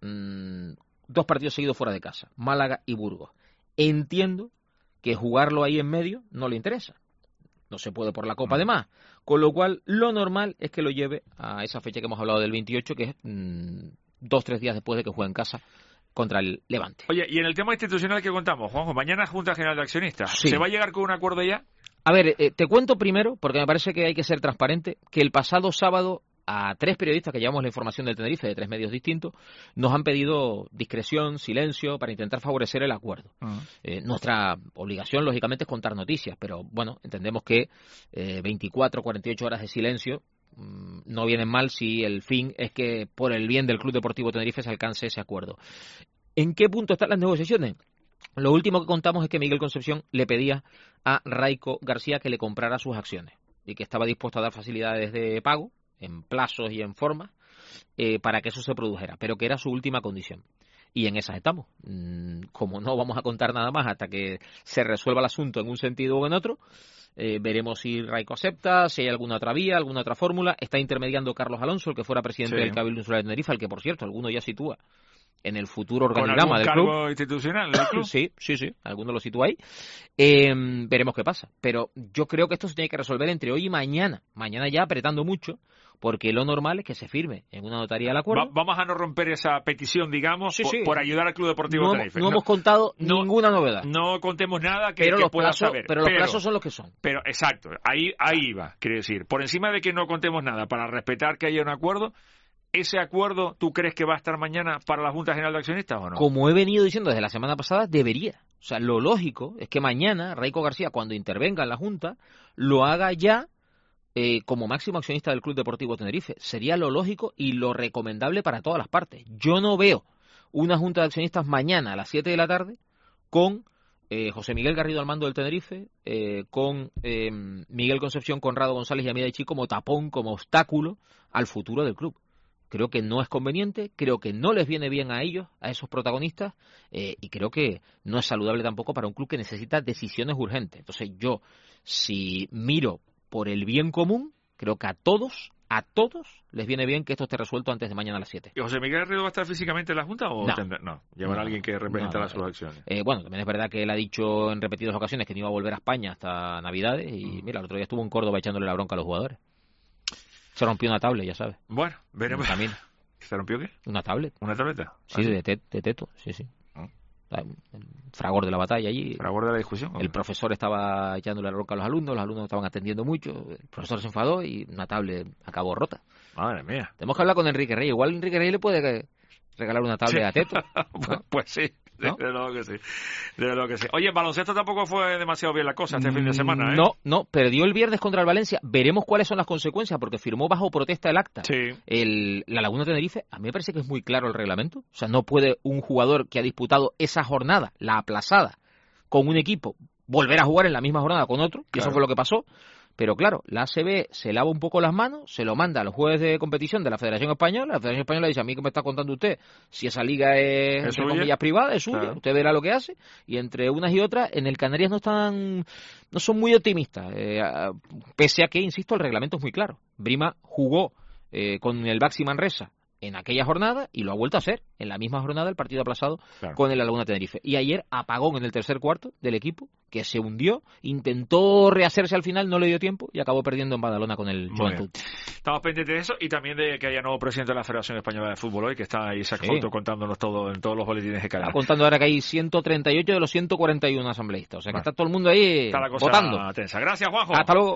Speaker 4: 2 partidos seguidos fuera de casa, Málaga y Burgos. Entiendo que jugarlo ahí en medio no le interesa. No se puede por la Copa además. Con lo cual, lo normal es que lo lleve a esa fecha que hemos hablado del 28, que es 2-3 días después de que juegue en casa contra el Levante.
Speaker 3: Oye, y en el tema institucional que contamos, Juanjo, mañana Junta General de Accionistas.
Speaker 4: Sí.
Speaker 3: ¿Se va a llegar con un acuerdo ya?
Speaker 4: A ver, te cuento primero, porque me parece que hay que ser transparente, que el pasado sábado a 3 periodistas que llevamos la información del Tenerife de 3 medios distintos, nos han pedido discreción, silencio, para intentar favorecer el acuerdo. Nuestra obligación, lógicamente, es contar noticias, pero bueno, entendemos que 24, 48 horas de silencio no vienen mal si el fin es que por el bien del Club Deportivo Tenerife se alcance ese acuerdo. ¿En qué punto están las negociaciones? Lo último que contamos es que Miguel Concepción le pedía a Raico García que le comprara sus acciones y que estaba dispuesto a dar facilidades de pago en plazos y en formas, para que eso se produjera, pero que era su última condición. Y en esas estamos. Como no vamos a contar nada más hasta que se resuelva el asunto en un sentido o en otro, veremos si Raico acepta, si hay alguna otra vía, alguna otra fórmula. Está intermediando Carlos Alonso, el que fuera presidente del Cabildo Insular de Tenerife, al que, por cierto, alguno ya sitúa en el futuro organigrama del club. ¿Con algún
Speaker 3: cargo institucional del club?
Speaker 4: Sí, alguno lo sitúa ahí. Veremos qué pasa. Pero yo creo que esto se tiene que resolver entre hoy y mañana. Mañana ya apretando mucho, porque lo normal es que se firme en una notaría el acuerdo.
Speaker 3: Vamos a no romper esa petición, digamos, por ayudar al Club Deportivo Tenerife.
Speaker 4: No hemos contado ninguna novedad.
Speaker 3: No contemos nada que
Speaker 4: pero
Speaker 3: pueda saber.
Speaker 4: Pero los plazos son los que son.
Speaker 3: Pero, exacto, ahí va, quiere decir. Por encima de que no contemos nada, para respetar que haya un acuerdo, ¿ese acuerdo tú crees que va a estar mañana para la Junta General de Accionistas o no?
Speaker 4: Como he venido diciendo desde la semana pasada, debería. O sea, lo lógico es que mañana Raico García, cuando intervenga en la Junta, lo haga ya como máximo accionista del Club Deportivo Tenerife. Sería lo lógico y lo recomendable para todas las partes. Yo no veo una Junta de Accionistas mañana a las 7 de la tarde con José Miguel Garrido al mando del Tenerife, con Miguel Concepción, Conrado González y Amida Ichi como tapón, como obstáculo al futuro del club. Creo que no es conveniente, creo que no les viene bien a ellos, a esos protagonistas, y creo que no es saludable tampoco para un club que necesita decisiones urgentes. Entonces yo, si miro por el bien común, creo que a todos A todos les viene bien que esto esté resuelto antes de mañana a las 7.
Speaker 3: ¿Y José Miguel Herrero va a estar físicamente en la Junta o no? Llevará a alguien que representará sus acciones.
Speaker 4: Bueno, también es verdad que él ha dicho en repetidas ocasiones que no iba a volver a España hasta Navidades y mira, el otro día estuvo en Córdoba echándole la bronca a los jugadores. Se rompió una tablet, ya sabes.
Speaker 3: Bueno, veremos.
Speaker 4: También.
Speaker 3: ¿Se rompió qué?
Speaker 4: Una tablet.
Speaker 3: ¿Una tableta?
Speaker 4: Sí, de teto, sí. El fragor de la batalla allí.
Speaker 3: Fragor de la discusión.
Speaker 4: El profesor estaba echándole la bronca a los alumnos estaban atendiendo mucho, el profesor se enfadó y una tablet acabó rota.
Speaker 3: Madre mía.
Speaker 4: Tenemos que hablar con Enrique Rey. Igual Enrique Rey le puede regalar una tablet a Teto. ¿No?
Speaker 3: Pues sí. ¿No? Desde luego que sí. Oye, en baloncesto tampoco fue demasiado bien la cosa este fin de semana, ¿eh?
Speaker 4: No, perdió el viernes contra el Valencia. Veremos cuáles son las consecuencias, porque firmó bajo protesta el acta.
Speaker 3: Sí.
Speaker 4: La Laguna Tenerife, a mí me parece que es muy claro el reglamento. O sea, no puede un jugador que ha disputado esa jornada, la aplazada, con un equipo, volver a jugar en la misma jornada con otro, y eso fue lo que pasó. Pero claro, la ACB se lava un poco las manos, se lo manda a los jueces de competición de la Federación Española. La Federación Española dice: a mí, ¿qué me está contando usted? Si esa liga es entre comillas privada, es suya, claro. Usted verá lo que hace. Y entre unas y otras, en el Canarias no son muy optimistas, pese a que, insisto, el reglamento es muy claro. Brima jugó con el Baxi Manresa en aquella jornada y lo ha vuelto a hacer en la misma jornada el partido aplazado con el Laguna Tenerife. Y ayer apagón en el tercer cuarto del equipo, que se hundió, intentó rehacerse al final, no le dio tiempo y acabó perdiendo en Badalona con el Juventud.
Speaker 3: Estamos pendientes de eso y también de que haya nuevo presidente de la Federación Española de Fútbol hoy, que está Isaac Foto contándonos todo en todos los boletines de Canarias.
Speaker 4: Está contando ahora que hay 138 de los 141 asambleístas, o sea que está todo el mundo ahí
Speaker 3: está la cosa
Speaker 4: votando.
Speaker 3: Tensa. Gracias, Juanjo.
Speaker 4: Hasta luego.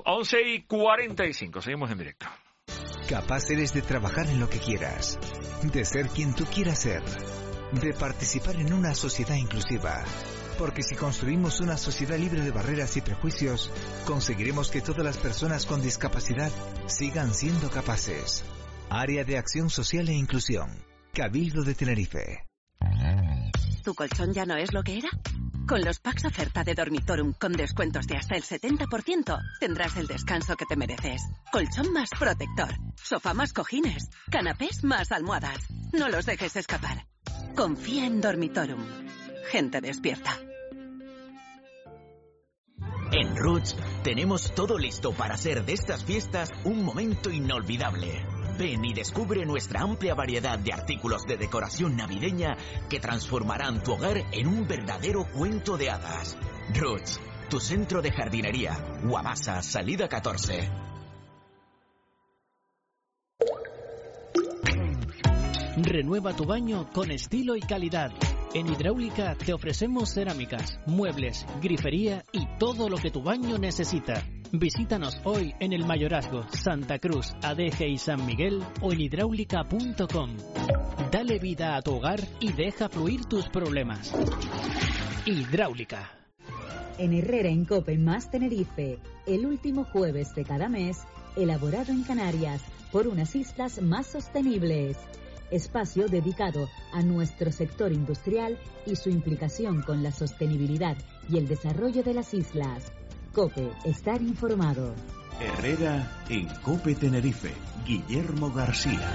Speaker 3: 11:45, seguimos en directo.
Speaker 31: Capaz eres de trabajar en lo que quieras, de ser quien tú quieras ser, de participar en una sociedad inclusiva. Porque si construimos una sociedad libre de barreras y prejuicios, conseguiremos que todas las personas con discapacidad sigan siendo capaces. Área de Acción Social e Inclusión. Cabildo de Tenerife.
Speaker 6: ¿Tu colchón ya no es lo que era? Con los packs oferta de Dormitorum con descuentos de hasta el 70%, tendrás el descanso que te mereces. Colchón más protector, sofá más cojines, canapés más almohadas. No los dejes escapar. Confía en Dormitorum. Gente despierta.
Speaker 7: En Roots tenemos todo listo para hacer de estas fiestas un momento inolvidable. Ven y descubre nuestra amplia variedad de artículos de decoración navideña que transformarán tu hogar en un verdadero cuento de hadas. Roots, tu centro de jardinería. Guamasa, salida 14.
Speaker 8: Renueva tu baño con estilo y calidad. En Hidráulica te ofrecemos cerámicas, muebles, grifería y todo lo que tu baño necesita. Visítanos hoy en El Mayorazgo, Santa Cruz, Adeje y San Miguel o en hidráulica.com. Dale vida a tu hogar y deja fluir tus problemas. Hidráulica.
Speaker 1: En Herrera en Cope más Tenerife, el último jueves de cada mes, elaborado en Canarias por unas islas más sostenibles. Espacio dedicado a nuestro sector industrial y su implicación con la sostenibilidad y el desarrollo de las islas. COPE, estar informado.
Speaker 11: Herrera en COPE Tenerife, Guillermo García.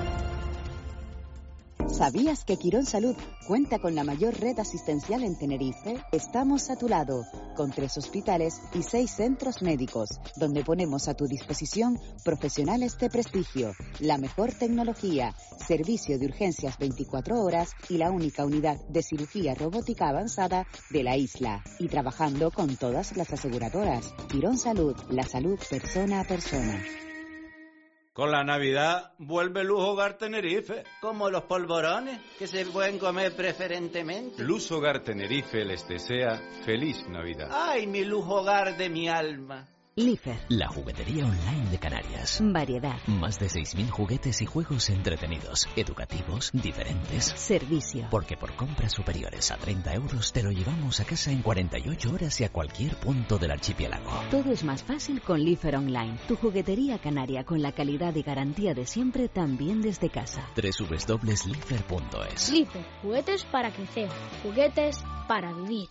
Speaker 1: ¿Sabías que Quirón Salud cuenta con la mayor red asistencial en Tenerife? Estamos a tu lado, con 3 hospitales y 6 centros médicos, donde ponemos a tu disposición profesionales de prestigio, la mejor tecnología, servicio de urgencias 24 horas y la única unidad de cirugía robótica avanzada de la isla, y trabajando con todas las aseguradoras. Quirón Salud, la salud persona a persona.
Speaker 12: Con la Navidad vuelve Lujo Hogar Tenerife, como los polvorones que se pueden comer preferentemente.
Speaker 13: Luz Hogar Tenerife les desea feliz Navidad.
Speaker 12: ¡Ay, mi Lujo Hogar de mi alma!
Speaker 14: Lifer, la juguetería online de Canarias.
Speaker 1: Variedad.
Speaker 14: Más de 6.000 juguetes y juegos entretenidos, educativos, diferentes.
Speaker 1: Servicio.
Speaker 14: Porque por compras superiores a 30 euros te lo llevamos a casa en 48 horas y a cualquier punto del archipiélago.
Speaker 1: Todo es más fácil con Lifer Online, tu juguetería canaria con la calidad y garantía de siempre, también desde casa.
Speaker 14: www.lifer.es.
Speaker 16: Lifer, juguetes para crecer, juguetes para vivir.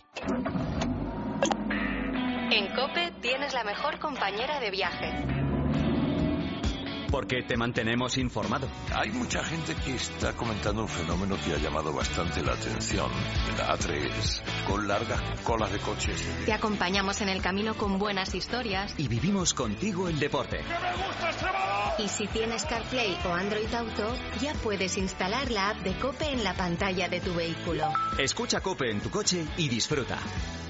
Speaker 25: En COPE tienes la mejor compañera de viaje.
Speaker 23: porque te mantenemos informado.
Speaker 2: Hay mucha gente que está comentando un fenómeno que ha llamado bastante la atención. La A3, con largas colas de coches.
Speaker 25: Te acompañamos en el camino con buenas historias.
Speaker 23: Y vivimos contigo el deporte.
Speaker 25: Y si tienes CarPlay o Android Auto, ya puedes instalar la app de COPE en la pantalla de tu vehículo.
Speaker 23: Escucha COPE en tu coche y disfruta.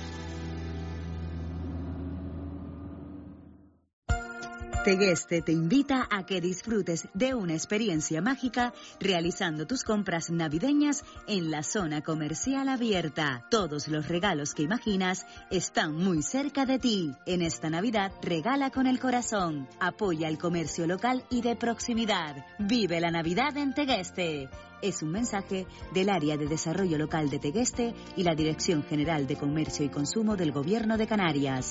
Speaker 1: Tegueste te invita a que disfrutes de una experiencia mágica realizando tus compras navideñas en la zona comercial abierta. Todos los regalos que imaginas están muy cerca de ti. En esta Navidad, regala con el corazón. Apoya el comercio local y de proximidad. Vive la Navidad en Tegueste. Es un mensaje del Área de Desarrollo Local de Tegueste y la Dirección General de Comercio y Consumo del Gobierno de Canarias.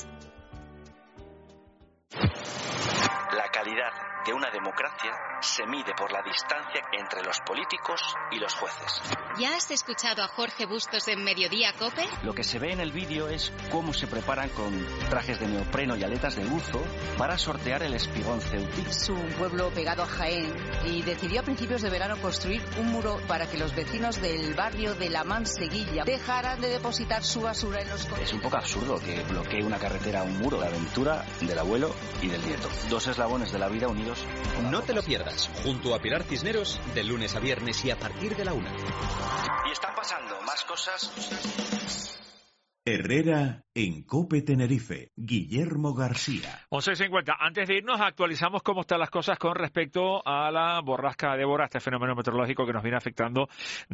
Speaker 9: La calidad de una democracia se mide por la distancia entre los políticos y los jueces.
Speaker 25: ¿Ya has escuchado a Jorge Bustos en Mediodía COPE?
Speaker 9: Lo que se ve en el vídeo es cómo se preparan con trajes de neopreno y aletas de buzo para sortear el espigón ceutí.
Speaker 10: Es un pueblo pegado a Jaén y decidió a principios de verano construir un muro para que los vecinos del barrio de La Manseguilla dejaran de depositar su basura en los coches.
Speaker 9: Es un poco absurdo que bloquee una carretera un muro. La aventura del abuelo y del nieto. Dos eslabones de la vida unidos.
Speaker 23: No te lo pierdas. Junto a Pilar Cisneros, de lunes a viernes y a partir de la 1.
Speaker 9: Y están pasando más cosas.
Speaker 11: Herrera en COPE Tenerife. Guillermo García.
Speaker 3: 11:50. Antes de irnos, actualizamos cómo están las cosas con respecto a la borrasca Débora, este fenómeno meteorológico que nos viene afectando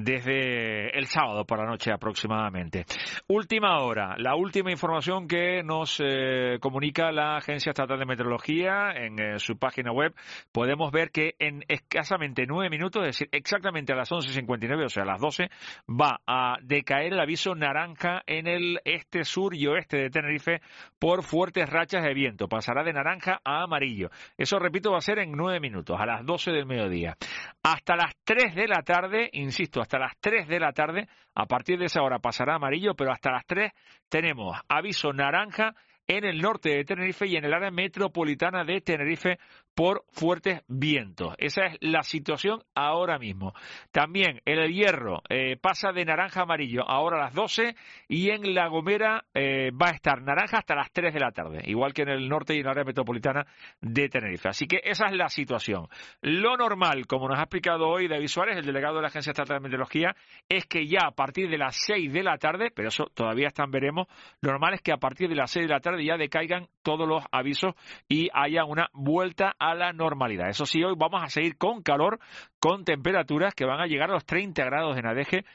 Speaker 3: desde el sábado por la noche aproximadamente. Última hora, la última información que nos comunica la Agencia Estatal de Meteorología en su página web. Podemos ver que en escasamente 9 minutos, es decir, exactamente a las 11:59, o sea, a las 12, va a decaer el aviso naranja en el este, sur y oeste de Tenerife por fuertes rachas de viento. Pasará de naranja a amarillo. Eso, repito, va a ser en 9 minutos, a las 12 del mediodía. Hasta las 3 de la tarde, insisto, hasta las 3 de la tarde, a partir de esa hora pasará a amarillo, pero hasta las 3 tenemos aviso naranja en el norte de Tenerife y en el área metropolitana de Tenerife por fuertes vientos. Esa es la situación ahora mismo. También en El Hierro pasa de naranja a amarillo ahora a las 12 y en La Gomera va a estar naranja hasta las 3 de la tarde, igual que en el norte y en el área metropolitana de Tenerife. Así que esa es la situación. Lo normal, como nos ha explicado hoy David Suárez, el delegado de la Agencia Estatal de Meteorología, es que ya a partir de las 6 de la tarde, pero eso todavía está en veremos, lo normal es que a partir de las 6 de la tarde ya decaigan todos los avisos y haya una vuelta a la normalidad. Eso sí, hoy vamos a seguir con calor, con temperaturas que van a llegar a los 30 grados en Adeje,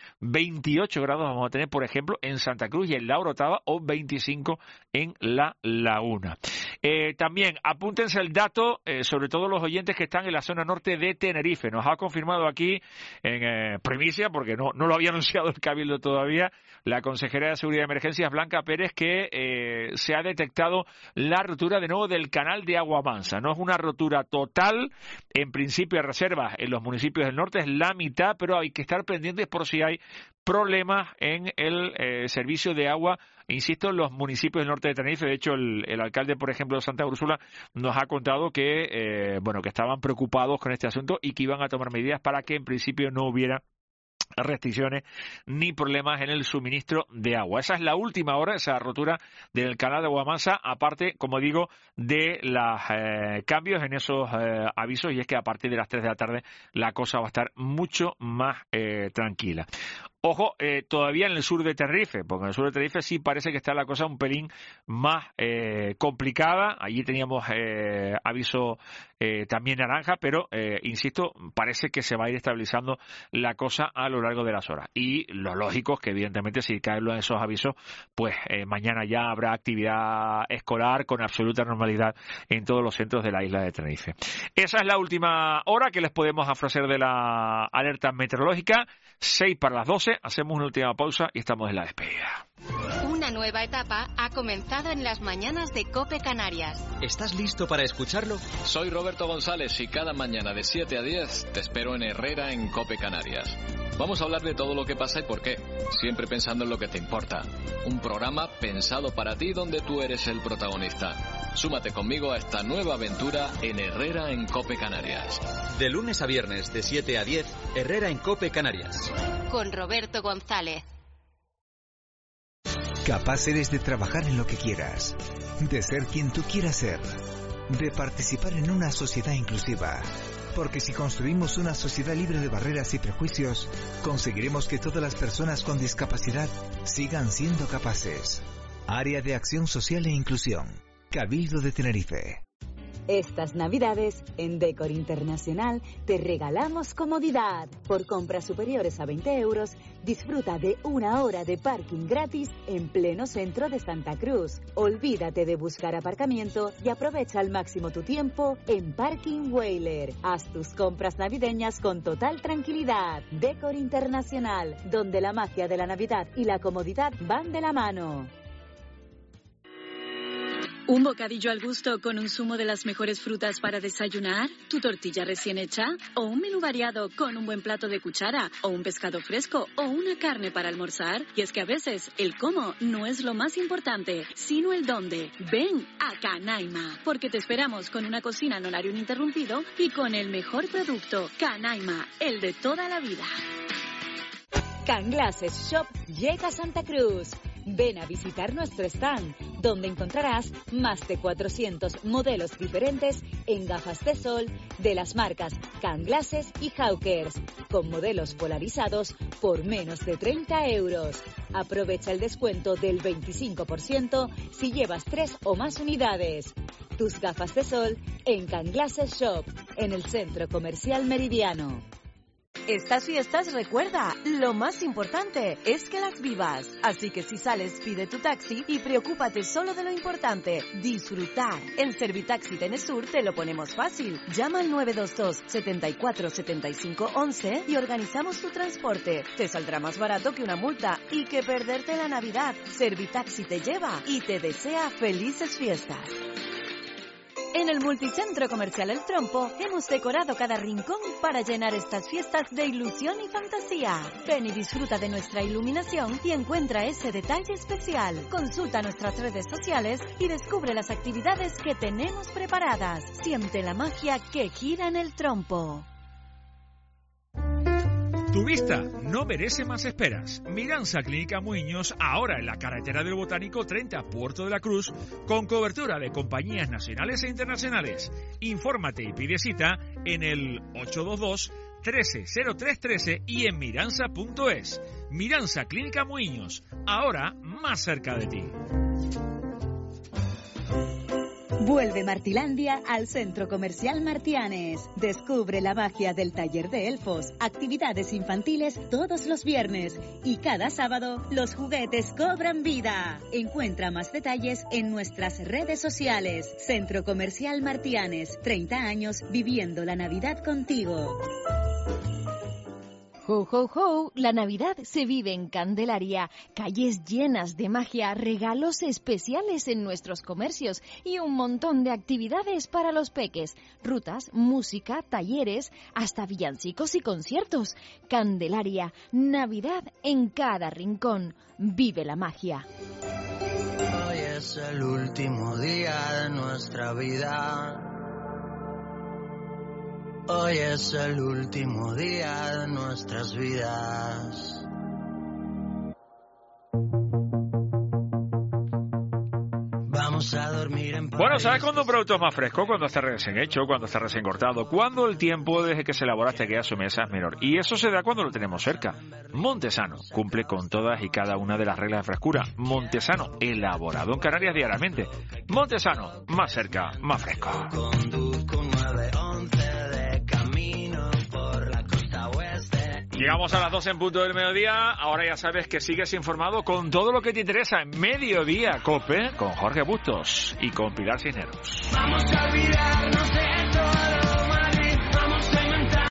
Speaker 3: 28 grados vamos a tener, por ejemplo, en Santa Cruz y en La Orotava, o 25 en La Laguna. También apúntense el dato, sobre todo los oyentes que están en la zona norte de Tenerife. Nos ha confirmado aquí en primicia, porque no lo había anunciado el Cabildo todavía, la consejera de Seguridad y Emergencias, Blanca Pérez, que se ha detectado la rotura de nuevo del canal de Agua Mansa. No es una rotura total, en principio de reservas en los municipios del norte, es la mitad, pero hay que estar pendientes por si hay problemas en el servicio de agua, insisto, en los municipios del norte de Tenerife. De hecho, el alcalde, por ejemplo, de Santa Úrsula, nos ha contado que que estaban preocupados con este asunto y que iban a tomar medidas para que en principio no hubiera restricciones ni problemas en el suministro de agua. Esa es la última hora, esa rotura del canal de Agua Mansa, aparte, como digo, de los cambios en esos avisos, y es que a partir de las 3 de la tarde la cosa va a estar mucho más tranquila. Ojo, todavía en el sur de Tenerife, porque en el sur de Tenerife sí parece que está la cosa un pelín más complicada. Allí teníamos aviso también naranja, pero, insisto, parece que se va a ir estabilizando la cosa a lo largo de las horas. Y lo lógico es que, evidentemente, si caen esos avisos, pues mañana ya habrá actividad escolar con absoluta normalidad en todos los centros de la isla de Tenerife. Esa es la última hora que les podemos ofrecer de la alerta meteorológica. 6 para las 12. Hacemos una última pausa y estamos en la despedida.
Speaker 25: Una nueva etapa ha comenzado en las mañanas de COPE Canarias.
Speaker 23: ¿Estás listo para escucharlo?
Speaker 17: Soy Roberto González y cada mañana de 7 a 10 te espero en Herrera en COPE Canarias. Vamos a hablar de todo lo que pasa y por qué, siempre pensando en lo que te importa. Un programa pensado para ti donde tú eres el protagonista. Súmate conmigo a esta nueva aventura en Herrera en COPE Canarias.
Speaker 23: De lunes a viernes de 7 a 10, Herrera en COPE Canarias.
Speaker 25: Con Roberto González.
Speaker 31: Capaz eres de trabajar en lo que quieras, de ser quien tú quieras ser, de participar en una sociedad inclusiva. Porque si construimos una sociedad libre de barreras y prejuicios, conseguiremos que todas las personas con discapacidad sigan siendo capaces. Área de Acción Social e Inclusión. Cabildo de Tenerife.
Speaker 1: Estas Navidades, en Decor Internacional, te regalamos comodidad. Por compras superiores a 20 euros, disfruta de 1 hora de parking gratis en pleno centro de Santa Cruz. Olvídate de buscar aparcamiento y aprovecha al máximo tu tiempo en Parking Whaler. Haz tus compras navideñas con total tranquilidad. Decor Internacional, donde la magia de la Navidad y la comodidad van de la mano.
Speaker 18: ¿Un bocadillo al gusto con un zumo de las mejores frutas para desayunar? ¿Tu tortilla recién hecha? ¿O un menú variado con un buen plato de cuchara? ¿O un pescado fresco? ¿O una carne para almorzar? Y es que a veces el cómo no es lo más importante, sino el dónde. Ven a Canaima, porque te esperamos con una cocina en horario ininterrumpido y con el mejor producto. Canaima, el de toda la vida.
Speaker 1: Can Glasses Shop llega a Santa Cruz. Ven a visitar nuestro stand, donde encontrarás más de 400 modelos diferentes en gafas de sol de las marcas Can Glasses y Hawkers, con modelos polarizados por menos de 30 euros. Aprovecha el descuento del 25% si llevas 3 o más unidades. Tus gafas de sol en Can Glasses Shop, en el Centro Comercial Meridiano.
Speaker 19: Estas fiestas, recuerda, lo más importante es que las vivas. Así que si sales, pide tu taxi y preocúpate solo de lo importante, disfrutar. En Servitaxi Tenesur te lo ponemos fácil. Llama al 922 74 75 11 y organizamos tu transporte. Te saldrá más barato que una multa y que perderte la Navidad. Servitaxi te lleva y te desea felices fiestas. En el Multicentro Comercial El Trompo hemos decorado cada rincón para llenar estas fiestas de ilusión y fantasía. Ven y disfruta de nuestra iluminación y encuentra ese detalle especial. Consulta nuestras redes sociales y descubre las actividades que tenemos preparadas. Siente la magia que gira en El Trompo.
Speaker 3: Tu vista no merece más esperas. Miranza Clínica Muiños, ahora en la carretera del Botánico 30 Puerto de la Cruz, con cobertura de compañías nacionales e internacionales. Infórmate y pide cita en el 822 130313 y en miranza.es. Miranza Clínica Muiños, ahora más cerca de ti.
Speaker 1: Vuelve Martilandia al Centro Comercial Martianes. Descubre la magia del taller de elfos, actividades infantiles todos los viernes y cada sábado los juguetes cobran vida. Encuentra más detalles en nuestras redes sociales. Centro Comercial Martianes, 30 años viviendo la Navidad contigo.
Speaker 25: ¡Ho, ho, ho! La Navidad se vive en Candelaria. Calles llenas de magia, regalos especiales en nuestros comercios y un montón de actividades para los peques. Rutas, música, talleres, hasta villancicos y conciertos. Candelaria, Navidad en cada rincón. Vive la magia.
Speaker 20: Hoy es el último día de nuestra vida. Hoy es el último día de nuestras vidas. Vamos a dormir en paz.
Speaker 3: Bueno, ¿sabes cuándo un producto es más fresco? Cuando está recién hecho, cuando está recién cortado, cuando el tiempo desde que se elabora hasta que queda a su mesa es menor. Y eso se da cuando lo tenemos cerca. Montesano cumple con todas y cada una de las reglas de frescura. Montesano, elaborado en Canarias diariamente. Montesano, más cerca, más fresco. Llegamos a las 12 en punto del mediodía. Ahora ya sabes que sigues informado con todo lo que te interesa en Mediodía COPE con Jorge Bustos y con Pilar Cisneros.
Speaker 20: Vamos a olvidarnos de todo.